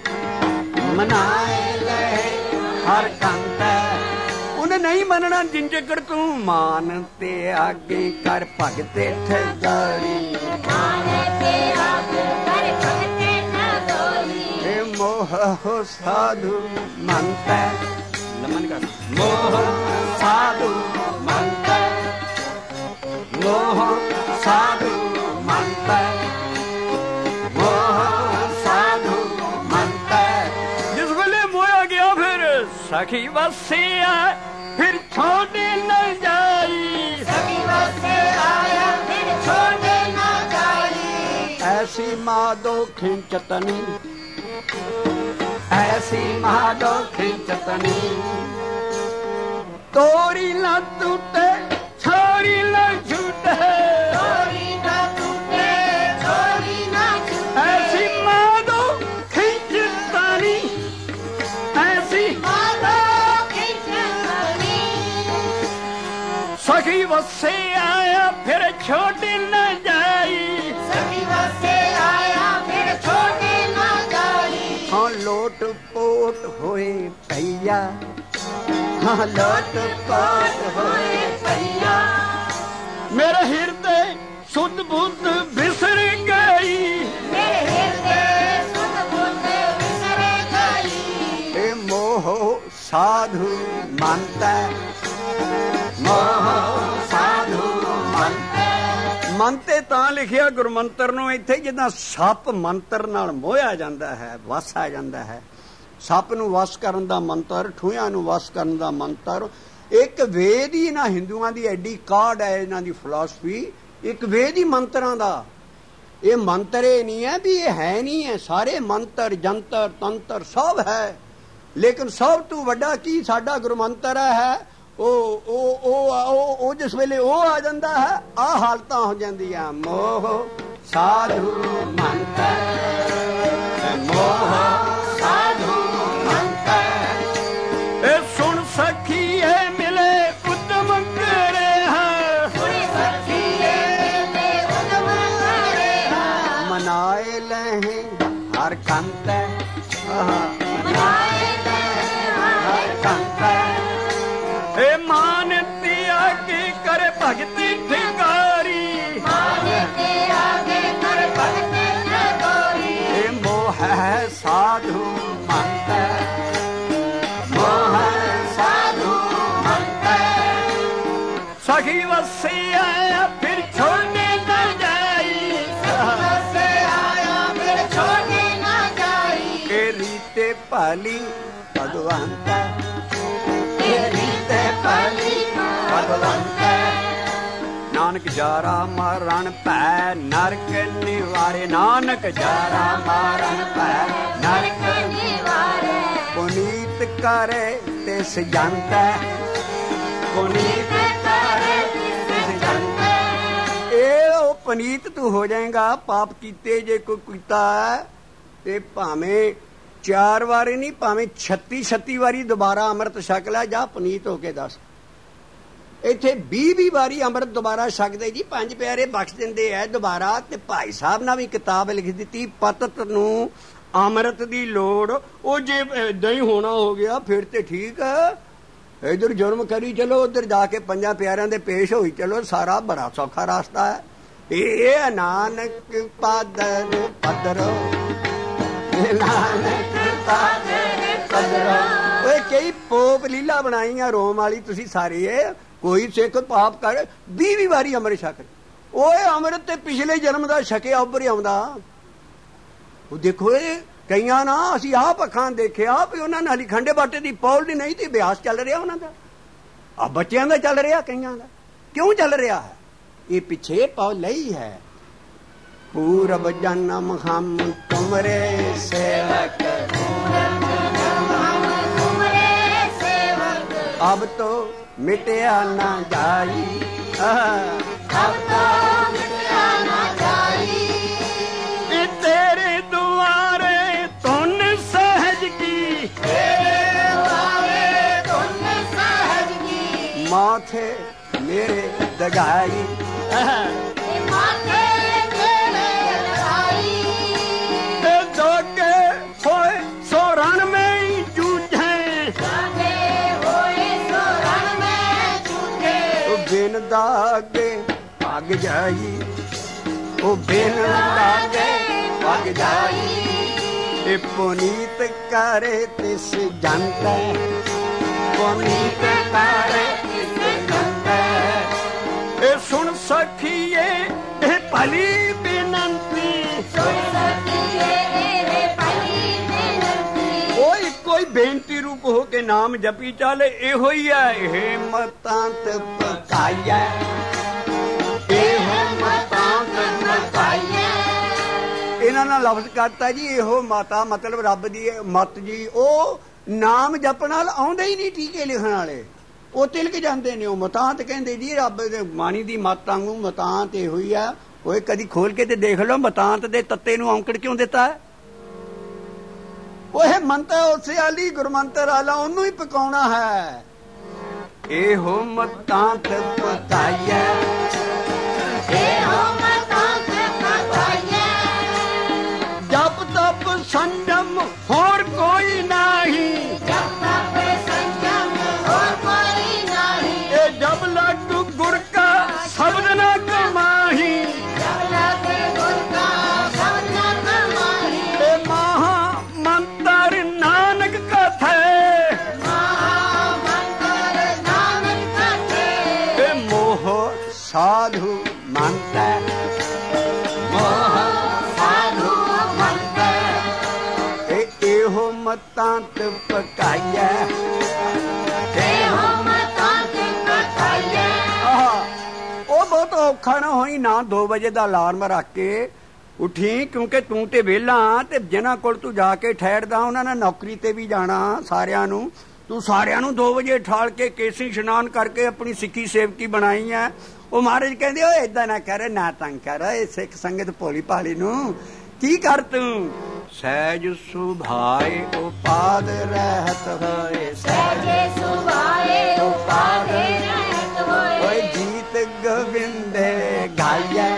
मनाए लहे हर कंते। उन्हें नहीं मनना जिन चक्कर तू मान ते आगे कर भगते ठगौरी, मान ते आगे कर भगते ठगौरी। हे मोह साधु मनते, नमन कर मोह साधु मनते, मोह साधु मनते, मोह साधु मनते। जिस वेले मोया गया फिर सखी वसे आया फिर छोड़े न जाई, सखी वसे आया फिर छोड़े न जाई। ऐसी माधो खिंचतनी, ऐसी माधो खिंचतनी, तोरी न टूटे छोरी न छूटे, तोरी न टूटे छोरी न छूटे। ऐसी माधो खिंचतनी, ऐसी माधो खिंचतनी, सखी वसे आया फिर छोड़ न जाई, सखी वसे आया फिर छोड़ न जाई। हाँ लोट पोट होए भैया, हाँ लोट पोट होए भैया, मेरे हृदय सुध बुध बिसर गई, मेरे हृदय सुध बुध बिसर गई। ए मोह साधु मनते, मोह साधु मनते। मनते तां लिखिया गुरमंत्र नूं इत्थे जिद्दां सप मंत्र नाल मोहिया जांदा है, वस आ जांदा है। सप नूं वस करन दा मंत्र, ठूहियां नूं वस करन दा मंत्र। एक वेद ही इन्हां हिंदुआं दी एडी काढ़ है, इन्हां दी फिलासफी एक वेद ही मंत्रां दा। ये मंत्र ये नहीं है भी ये है नहीं है, सारे मंत्र जंतर तंत्र सब है, लेकिन सब तू वड्डा की साडा गुरमंत्र है। ओ ओ ओ ओ जिस वेले ओ आ जांदा है, आ हालतां हो जांदियां। मोह साधु मनते, मोह साधु मनते। ए सुन सखी ए मिले उद्यम करे है, सुन सखी ए मिले उद्यम करे है। मनाए लहे हर कंते, मनाए लहे हर कंते। ए मान ते आगे कर भगती ठिकारी, मान ते आगे कर भगती ठिकारी। ए मोह साधु मनते, मोह साधु मनते। सखी वस से आया फिर छोड़ने न जाई, सदमा से आया फिर छोड़ने न जाई। ए रीते पाली भगवंत, ए रीते पाली भगवंत। नानक जारा मारण पै नरक निवारे, नानक जारा मारण पै नरक निवारे। पुनीत करे तिस जंत, पुनीत करे तिस जंत। ए पुनीत तू हो जाएगा। पाप कीते जे कोई कीता ते भावें चार वारी नहीं, भावें छत्ती छत्ती वारी दोबारा अमृत छक लै, जा पुनीत होके दस। इत्थे बीह बीह वारी अमृत दोबारा छकदे जी, पंज प्यारे बख्श दिंदे है दोबारा। ते भाई साहब ने भी किताब लिख दी, पतत नूं अमृत दी लोड़। ओ जे इदां ही होना हो गया फिर ते ठीक है, इधर जुर्म करी चलो, उधर जाके पंजा प्यारियां दे पेश होई चलो, सारा बड़ा सौखा रास्ता है। ए नानक पादर पदरो, नानक पादर पदरो। कई पोप लीला बनाई रोम वाली, तुसी सारी है। कोई सिख पाप कर बीह बीह वारी अमृत छक, ओए अमृत ते पिछले जन्म का छकिया उभर आउंदा। देखो कईयां ना असीं आप अखां देखिया भी उन्हां नाल खंडे बाटे दी पौल दी नहीं ती अभ्यास चल रहा उन्हां दा, आ बच्चियां दा चल रहा, कईयां दा क्यों चल रहा है? ये पिछे पौल लई है। पूरब जन्म हम तुमरे सेवक, अब तो मिटया ना जाई, अब तो मिटया ना जाई। तेरे दुआरे तुन सहज की, तेरे दुआरे तुन सहज की। माथे मेरे दगाई, माथे मेरे दगाई। दोगे होए सो रण में ही जूझे, बिन दागे भाग जाई, ओ बिन दागे भाग जाई। ए पुनीत करे तिस जंत, पुनीत करे तिस जंत। ए सुन सखिए ए भली बेनंती, सुन सखिए ए भली बेनंती। ओए कोई बेनती रूप हो के नाम जपी चल, एहो ही है। हे मतांत पकाइया, एहो मतांत पकाइया। इन्हां नाल लफ्ज करता जी एहो माता, मतलब रब दी मत जी। ओ नाम जपण नाल आउंदे ही नहीं टीके लिखण वाले, ओ तिलक जांदे ने। ओ मतांत कहंदे जी रब दे माणी दी मत वांगू मतांत एहो ही आ। ओए कदी खोल के ते देख लो मतांत दे तत्ते नूं औंकड़ क्यों दिता है? ओह मंत्र उस आली गुरमंत्र आला ओनू ही पकाउणा है। एहो मतांत पकाइया, एहो मतांत पकाइया। जप तप संयम होर कोई नाही, जप तप संयम होर कोई नाही। ए जब लग गुर का शब्द न कमाही, जब लग गुर का शब्द न कमाही। ए महा मंत्र नानक कथे, महा मंत्र नानक कथे। ए मोह साधु मंत्र, मोह साधु मंत्र। ए एहो मतांत पकाइया, एहो मतांत पकाइया। ओ बहुत औखा ना होई ना दो बजे का अलार्म रख के उठी, क्योंकि तू ते वेला ते जिन्हां कोल तू जाके ठहरदा उन्हां ने नौकरी ते भी जाना सारियां नूं। तू सारियां नूं दो बजे ठाल के केसी इशनान करके अपनी सिक्खी सेवकी बनाई है। वो महाराज कहंदे ओ इदां ना कर, ना तंग कर ए सिख संगत भोली भाली नूं। की कर तू सहज सुभाए उपाद रहत होए, सहज सुभाए उपाद रहत होए। ओए जीत गोविंद गाया,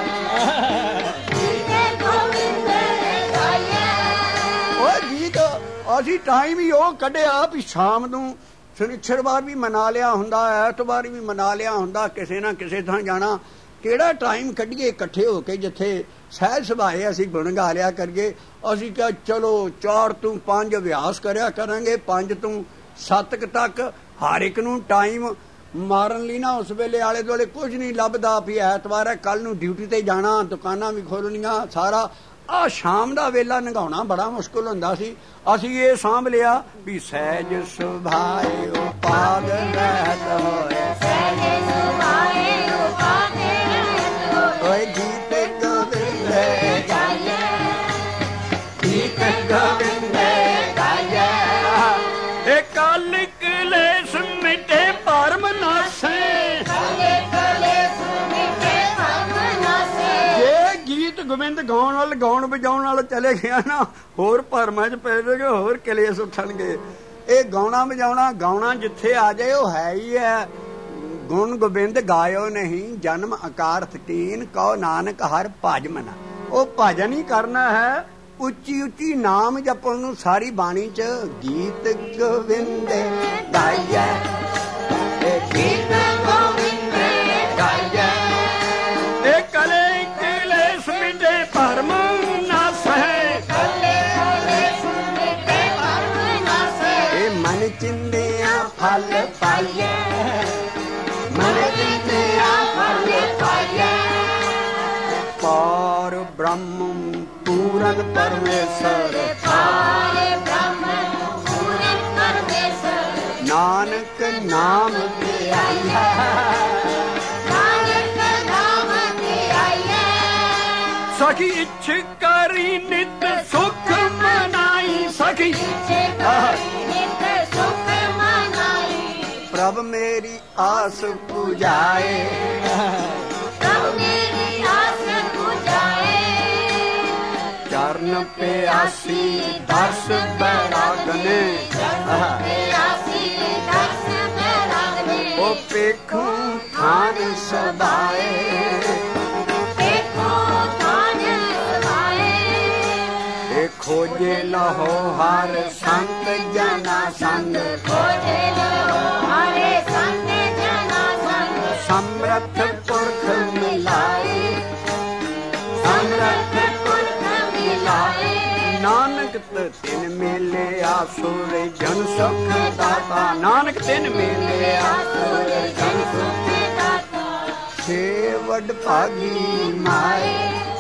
ਅਸੀਂ ਟਾਈਮ ਹੀ ਉਹ ਕੱਢਿਆ ਵੀ ਸ਼ਾਮ ਨੂੰ ਸ਼ਨੀਚਰਵਾਰ ਵੀ ਮਨਾ ਲਿਆ ਹੁੰਦਾ, ਐਤਵਾਰ ਵੀ ਮਨਾ ਲਿਆ ਹੁੰਦਾ, ਕਿਸੇ ਨਾ ਕਿਸੇ ਥਾਂ ਜਾਣਾ। ਕਿਹੜਾ ਟਾਈਮ ਕੱਢੀਏ ਇਕੱਠੇ ਹੋ ਕੇ ਜਿੱਥੇ ਸਹਿਜ ਸੁਭਾਏ ਅਸੀਂ ਗੁਣ ਗਾ ਲਿਆ ਕਰੀਏ। ਅਸੀਂ ਕਿਹਾ ਚਲੋ ਚਾਰ ਤੋਂ ਪੰਜ ਅਭਿਆਸ ਕਰਿਆ ਕਰਾਂਗੇ, ਪੰਜ ਤੋਂ ਸੱਤ ਤੱਕ ਹਰ ਇੱਕ ਨੂੰ ਟਾਈਮ ਮਾਰਨ ਲਈ ਨਾ ਉਸ ਵੇਲੇ ਆਲੇ ਦੁਆਲੇ ਕੁਝ ਨਹੀਂ ਲੱਭਦਾ ਵੀ ਐਤਵਾਰ ਹੈ, ਕੱਲ ਨੂੰ ਡਿਊਟੀ ਤੇ ਜਾਣਾ, ਦੁਕਾਨਾਂ ਵੀ ਖੋਲਣੀਆਂ, ਸਾਰਾ ਆ ਸ਼ਾਮ ਦਾ ਵੇਲਾ ਲੰਘਾਉਣਾ ਬੜਾ ਮੁਸ਼ਕਿਲ ਹੁੰਦਾ ਸੀ। ਅਸੀਂ ਇਹ ਸਾਂਭ ਲਿਆ ਵੀ ਸਹਿਜ ਸੁਭਾਏ ਉਪਾਦ ਰਹਿਤ ਹੋਏ, ਸਹਿਜ ਸੁਭਾਏ ਉਪਾਦ ਰਹਿਤ ਹੋਏ, ਗੀਤ ਗੋਬਿੰਦ ਗਾਏ, ਗੀਤ ਗੋਬਿੰਦ ਗਾਏ, ਏ ਕਾਲ ਕਲੇਸ਼ ਮਿਟੇ ਭਰਮ ਨਾਸੇ, ਗੀਤ ਗੋਬਿੰਦ ਗਾਉਣ ਵਾਲ ਗਾਉਣ ਵਜਾਉਣ ਵਾਲ ਚਲੇ ਗਿਆ ਨਾ, ਹੋਰ ਭਰਮਾਂ ਚ ਪੈ ਜਾਗੇ, ਹੋਰ ਕਲੇਸ਼ ਉੱਠਣਗੇ। ਇਹ ਗਾਉਣਾ ਵਜਾਉਣਾ ਗਾਉਣਾ ਜਿੱਥੇ ਆ ਜਾਏ ਉਹ ਹੈ ਹੀ ਹੈ। ਗੁਣ ਗੋਬਿੰਦ ਗਾਇਓ ਨਹੀਂ ਜਨਮ ਅਕਾਰਥ ਕੀਨ, ਕਹੋ ਨਾਨਕ ਹਰ ਭਜ ਮਨਾ। ਉਹ ਭਜਨ ਹੀ ਕਰਨਾ ਹੈ, ਉੱਚੀ ਉੱਚੀ ਨਾਮ ਜਪਣ ਨੂੰ ਸਾਰੀ ਬਾਣੀ ਚ ਗੀਤ ਗੋਬਿੰਦ ਗਾਈਐ, ਗੀਤ ਗੋਬਿੰਦ ਗਾਈਐ, ਇਹ ਕਲੇ ਭਰਮ ਨਾਸੈ, ਇਹ ਮਨ ਚਿੰਦਿਆ ਫਲ ਪਾਈਐ, ਮਨ ਚਿੰਦਿਆ ਫਲ ਪਾਈਐ, ਪਾਰ ਬ੍ਰਹਮ ਪੂਰਨ ਪਰਮੇਸ਼ਰ, ਪਾਰ ਬ੍ਰਹਮ ਪੂਰਨ ਪਰਮੇਸ਼ਰ, ਨਾਨਕ ਨਾਮ ਧਿਆਈਐ, ਸਖੀ ਇੱਛ ਕਰੀ ਨਿਤ ਸੁਖ ਮਨਾਈ, ਸਖੀ ਇੱਛ ਕਰੀ ਨਿਤ ਸੁਖ ਮਨਾਈ, ਪ੍ਰਭ ਮੇਰੀ ਆਸ ਪੁਜਾਏ, ਪ੍ਰਭ ਮੇਰੀ ਆਸ ਪੁਜਾਏ, ਚਰਨ ਪਿਆਸੀ ਦਰਸ ਬੈਰਾਗਨੇ, ਚਰਨ ਪਿਆਸੀ ਦਰਸ ਬੈਰਾਗਨੇ, ਉਹ ਪੇਖੂ ਥਾਨ ਸਦਾਏ, खोजे लहो हर संत जना संग, खोजे लहो हर संत जना संग, समर्थ पुरख मिलाए, समर्थ पुरख मिलाए, नानक तिन मेले आसुर जन सुख दाता, नानक तिन मेले आसुर जन सुख दाता, सेवड भागी माए,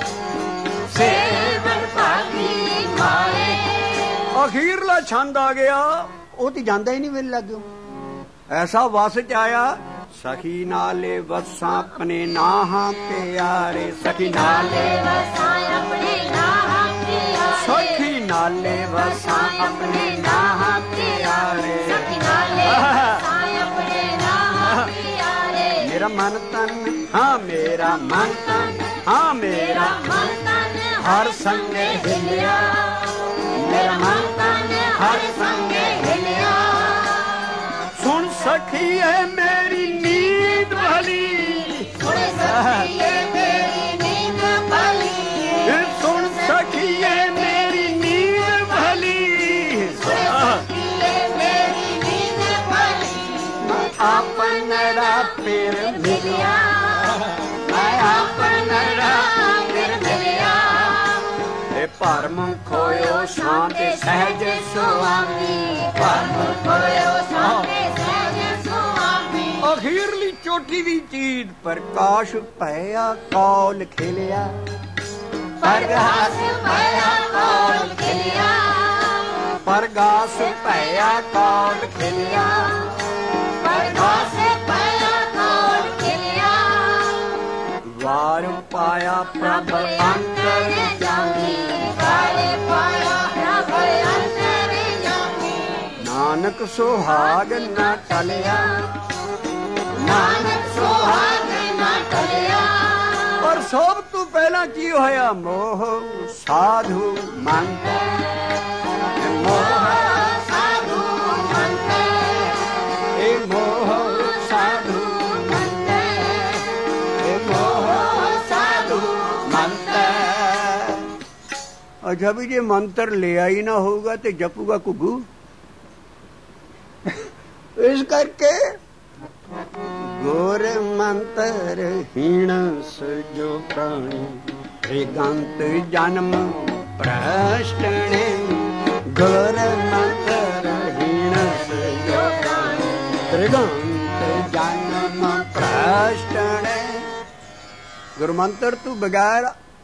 सेवड भागी माए। अखीरला छंद आ गया, वो तो जाता ही नहीं ਵੇਲੇ ਲੱਗਿਓ, ऐसा वस च आया, सखी नाले वसा अपने नाहा प्यारे, सखी नाले वसा अपने नाहा प्यारे, सखी नाले वसा अपने नाहा प्यारे, सखी नाले वसा अपने नाहा प्यारे, मेरा मन तन हाँ मेरा मन तन हाँ मेरा मन तन हर संगे हिलिया, मेरा मन तन हर संगे हिलिया, सुन सखी है मेरी नींद भली, सुन सखी है मेरी नींद भली, सुन सखी है मेरी नींद भली, सुन सखी है मेरी नींद भली, अपनरा फिर मिलिया, मैं अपनरा फिर मिलिया, भरम खोयो शांति सहज सुआमी, भरम खोयो शांति सहज सुआमी, अखीरली चोटी दी चीज प्रकाश पया कौल खिलिया, प्रकाश पया कौल खिलिया, प्रकाश पया कौल खिलिया, प्रकाश पया कौल खिलिया, वार पाया प्रभ अंतर जामी, नानक सुहाग न टलिया, नानक सुहाग न टलिया, और सब तू पहला की होया मोह साधु मनते, मोह साधु मनते, ए मोह साधु मनते, ए मोह साधु मनते। अच्छा भी जे मंत्र लिया ही ना होगा तो जपूगा घुग्गू, इस करके गोर मंत्र हीण सजो प्राणी, त्रिगंत जन्म प्रश्ने, गोर मंत्र हीण सजो प्राणी, त्रिगंत जन्म ਐਸ਼ਟਣੇ ਗੁਰਮੰਤਰ ਤੂੰ ਬਗੈਰ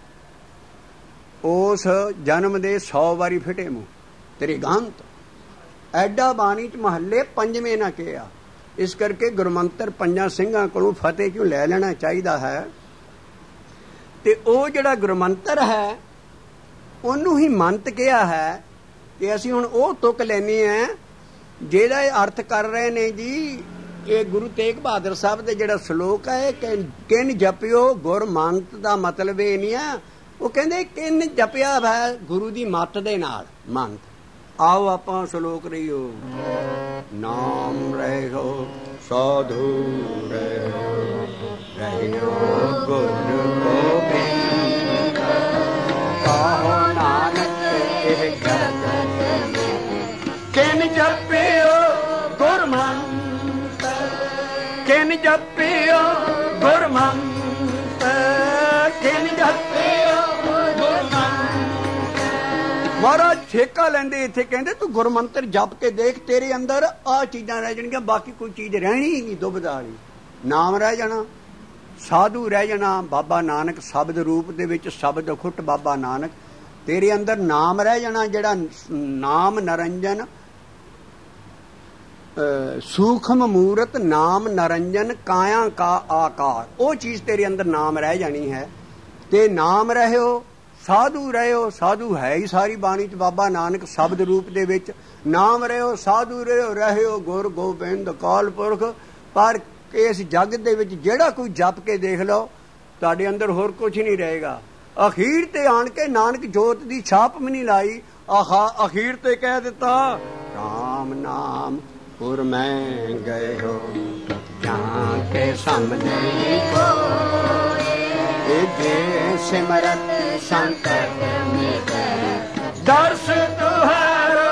ਉਸ ਜਨਮ ਦੇ ਸੌ ਵਾਰੀ ਫਿਟੇ ਮੂੰਹ ਤੇਰੀ ਗਾਂਤ ਐਡਾ ਬਾਣੀ ਚ ਮਹੱਲੇ ਪੰਜਵੇਂ ਨਾ ਕਿਹਾ। ਇਸ ਕਰਕੇ ਗੁਰਮੰਤਰ ਪੰਜਾਂ ਸਿੰਘਾਂ ਕੋਲੋਂ ਫਤਿਹ ਕਿਉਂ ਲੈ ਲੈਣਾ ਚਾਹੀਦਾ ਹੈ। ਤੇ ਉਹ ਜਿਹੜਾ ਗੁਰਮੰਤਰ ਹੈ ਉਹਨੂੰ ਹੀ ਮੰਤ ਕਿਹਾ ਹੈ। ਤੇ ਅਸੀਂ ਹੁਣ ਉਹ ਤੁਕ ਲੈਣੀ ਹੈ ਜਿਹੜਾ ਇਹ ਅਰਥ ਕਰ ਰਹੇ ਨੇ ਜੀ। ਇਹ ਗੁਰੂ ਤੇਗ ਬਹਾਦਰ ਸਾਹਿਬ ਦੇ ਜਿਹੜਾ ਸ਼ਲੋਕ ਹੈ ਕਿ ਕਿਨ ਜਪਿਓ ਗੁਰਮੰਤ ਦਾ ਮਤਲਬ ਇਹ ਨਹੀਂ ਹੈ। ਉਹ ਕਹਿੰਦੇ ਕਿਨ ਜਪਿਆ ਹੈ ਗੁਰੂ ਦੀ ਮੱਤ ਦੇ ਨਾਲ ਮੰਤ। ਆਓ ਆਪਾਂ ਸ਼ਲੋਕ ਰਹੀਓ। ਨਾਮ ਰਹਿਓ ਸਾਧੂ ਰਹਿਓ ਰਹਿਓ ਗੁਰ ਗੋਬਿੰਦ ਕਹੋ ਨਾਨਕ ਇਹ ਜਗਤ ਕਿਨ ਜਪਿਓ ਗੁਰਮੰਤ ਕਿਨ ਜਪਿਓ ਗੁਰਮੰਤ ਕਿਨ ਜਪਿਓ ਮਹਾਰਾਜ ਠੇਕਾ ਲੈਂਦੇ ਇੱਥੇ ਕਹਿੰਦੇ ਤੂੰ ਗੁਰਮੰਤਰ ਜਪ ਕੇ ਦੇਖ ਤੇਰੇ ਅੰਦਰ ਆਹ ਚੀਜ਼ਾਂ ਰਹਿ ਜਾਣਗੀਆਂ ਬਾਕੀ ਕੋਈ ਚੀਜ਼ ਰਹਿਣੀ ਹੀ ਨਹੀਂ ਦੁਬਦਾ ਵਾਲੀ। ਨਾਮ ਰਹਿ ਜਾਣਾ ਸਾਧੂ ਰਹਿ ਜਾਣਾ ਬਾਬਾ ਨਾਨਕ ਸ਼ਬਦ ਰੂਪ ਦੇ ਵਿੱਚ ਸ਼ਬਦ ਖੁੱਟ ਬਾਬਾ ਨਾਨਕ ਤੇਰੇ ਅੰਦਰ ਨਾਮ ਰਹਿ ਜਾਣਾ ਜਿਹੜਾ ਨਾਮ ਨਰੰਜਨ ਸੂਖਮ ਮੂਰਤ ਨਾਮ ਨਰੰਜਨ ਕਾਇਆ ਕਾ ਆਕਾਰ ਉਹ ਚੀਜ਼ ਤੇਰੇ ਅੰਦਰ ਨਾਮ ਰਹਿ ਜਾਣੀ ਹੈ। ਤੇ ਨਾਮ ਰਹਿਓ ਸਾਧੂ ਰਹਿਓ ਸਾਧੂ ਹੈ ਹੀ ਸਾਰੀ ਬਾਣੀ ਚ ਬਾਬਾ ਨਾਨਕ ਸ਼ਬਦ ਰੂਪ ਦੇ ਵਿੱਚ ਨਾਮ ਰਹਿਓ ਸਾਧੂ ਰਹਿਓ ਰਹਿਓ ਗੁਰ ਗੋਬਿੰਦ ਅਕਾਲ ਪੁਰਖ। ਪਰ ਇਸ ਜੱਗ ਦੇ ਵਿੱਚ ਜਿਹੜਾ ਕੋਈ ਜਪ ਕੇ ਦੇਖ ਲਓ ਤੁਹਾਡੇ ਅੰਦਰ ਹੋਰ ਕੁਝ ਨਹੀਂ ਰਹੇਗਾ। ਅਖੀਰ ਤੇ ਆਣ ਕੇ ਨਾਨਕ ਜੋਤ ਦੀ ਛਾਪ ਵੀ ਨਹੀਂ ਲਾਈ। ਆਹਾ ਅਖੀਰ ਤੇ ਕਹਿ ਦਿੱਤਾ ਰਾਮ ਨਾਮ ਪੁਰ ਮੈਂ ਗਏ ਹੋ ਜਾਂ ਕੇ ਸਾਹਮਣੇ ਜੇ ਸਿਮਰਤ ਸੰਕਟ ਮਿਟੈ ਦਰਸ ਤੁਹਾਰੋ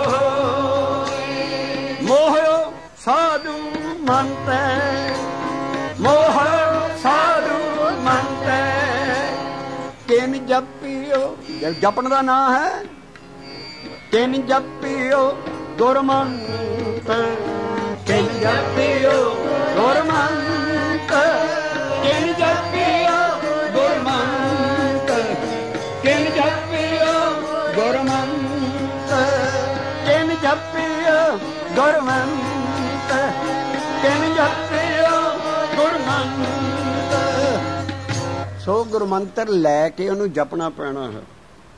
ਮੋਹਿਓ ਸਾਧੂ ਮੰਤੈ ਮੋਹਿਓ ਸਾਧੂ ਮੰਤੈ ਕਿਨ ਜਪਿਓ ਜਪਣ ਦਾ ਨਾਂ ਹੈ ਕਿਨ ਜਪਿਓ ਗੁਰਮੰਤ ਕਿਨ ਜਪਿਓ ਗੁਰਮੰਤ ਕਿਨ ਜਪਿਓ ਗੁਰਮੰਤ ਕਿਨ ਜਪਿਓ ਗੁਰਮੰਤ ਕਿਨ ਜਪਿਓ ਗੁਰਮੰਤ ਕਿਨ ਜਪਿਓ ਗੁਰਮੰਤ। ਸੋ ਗੁਰਮੰਤਰ ਲੈ ਕੇ ਉਹਨੂੰ ਜਪਣਾ ਪੈਣਾ ਹੈ।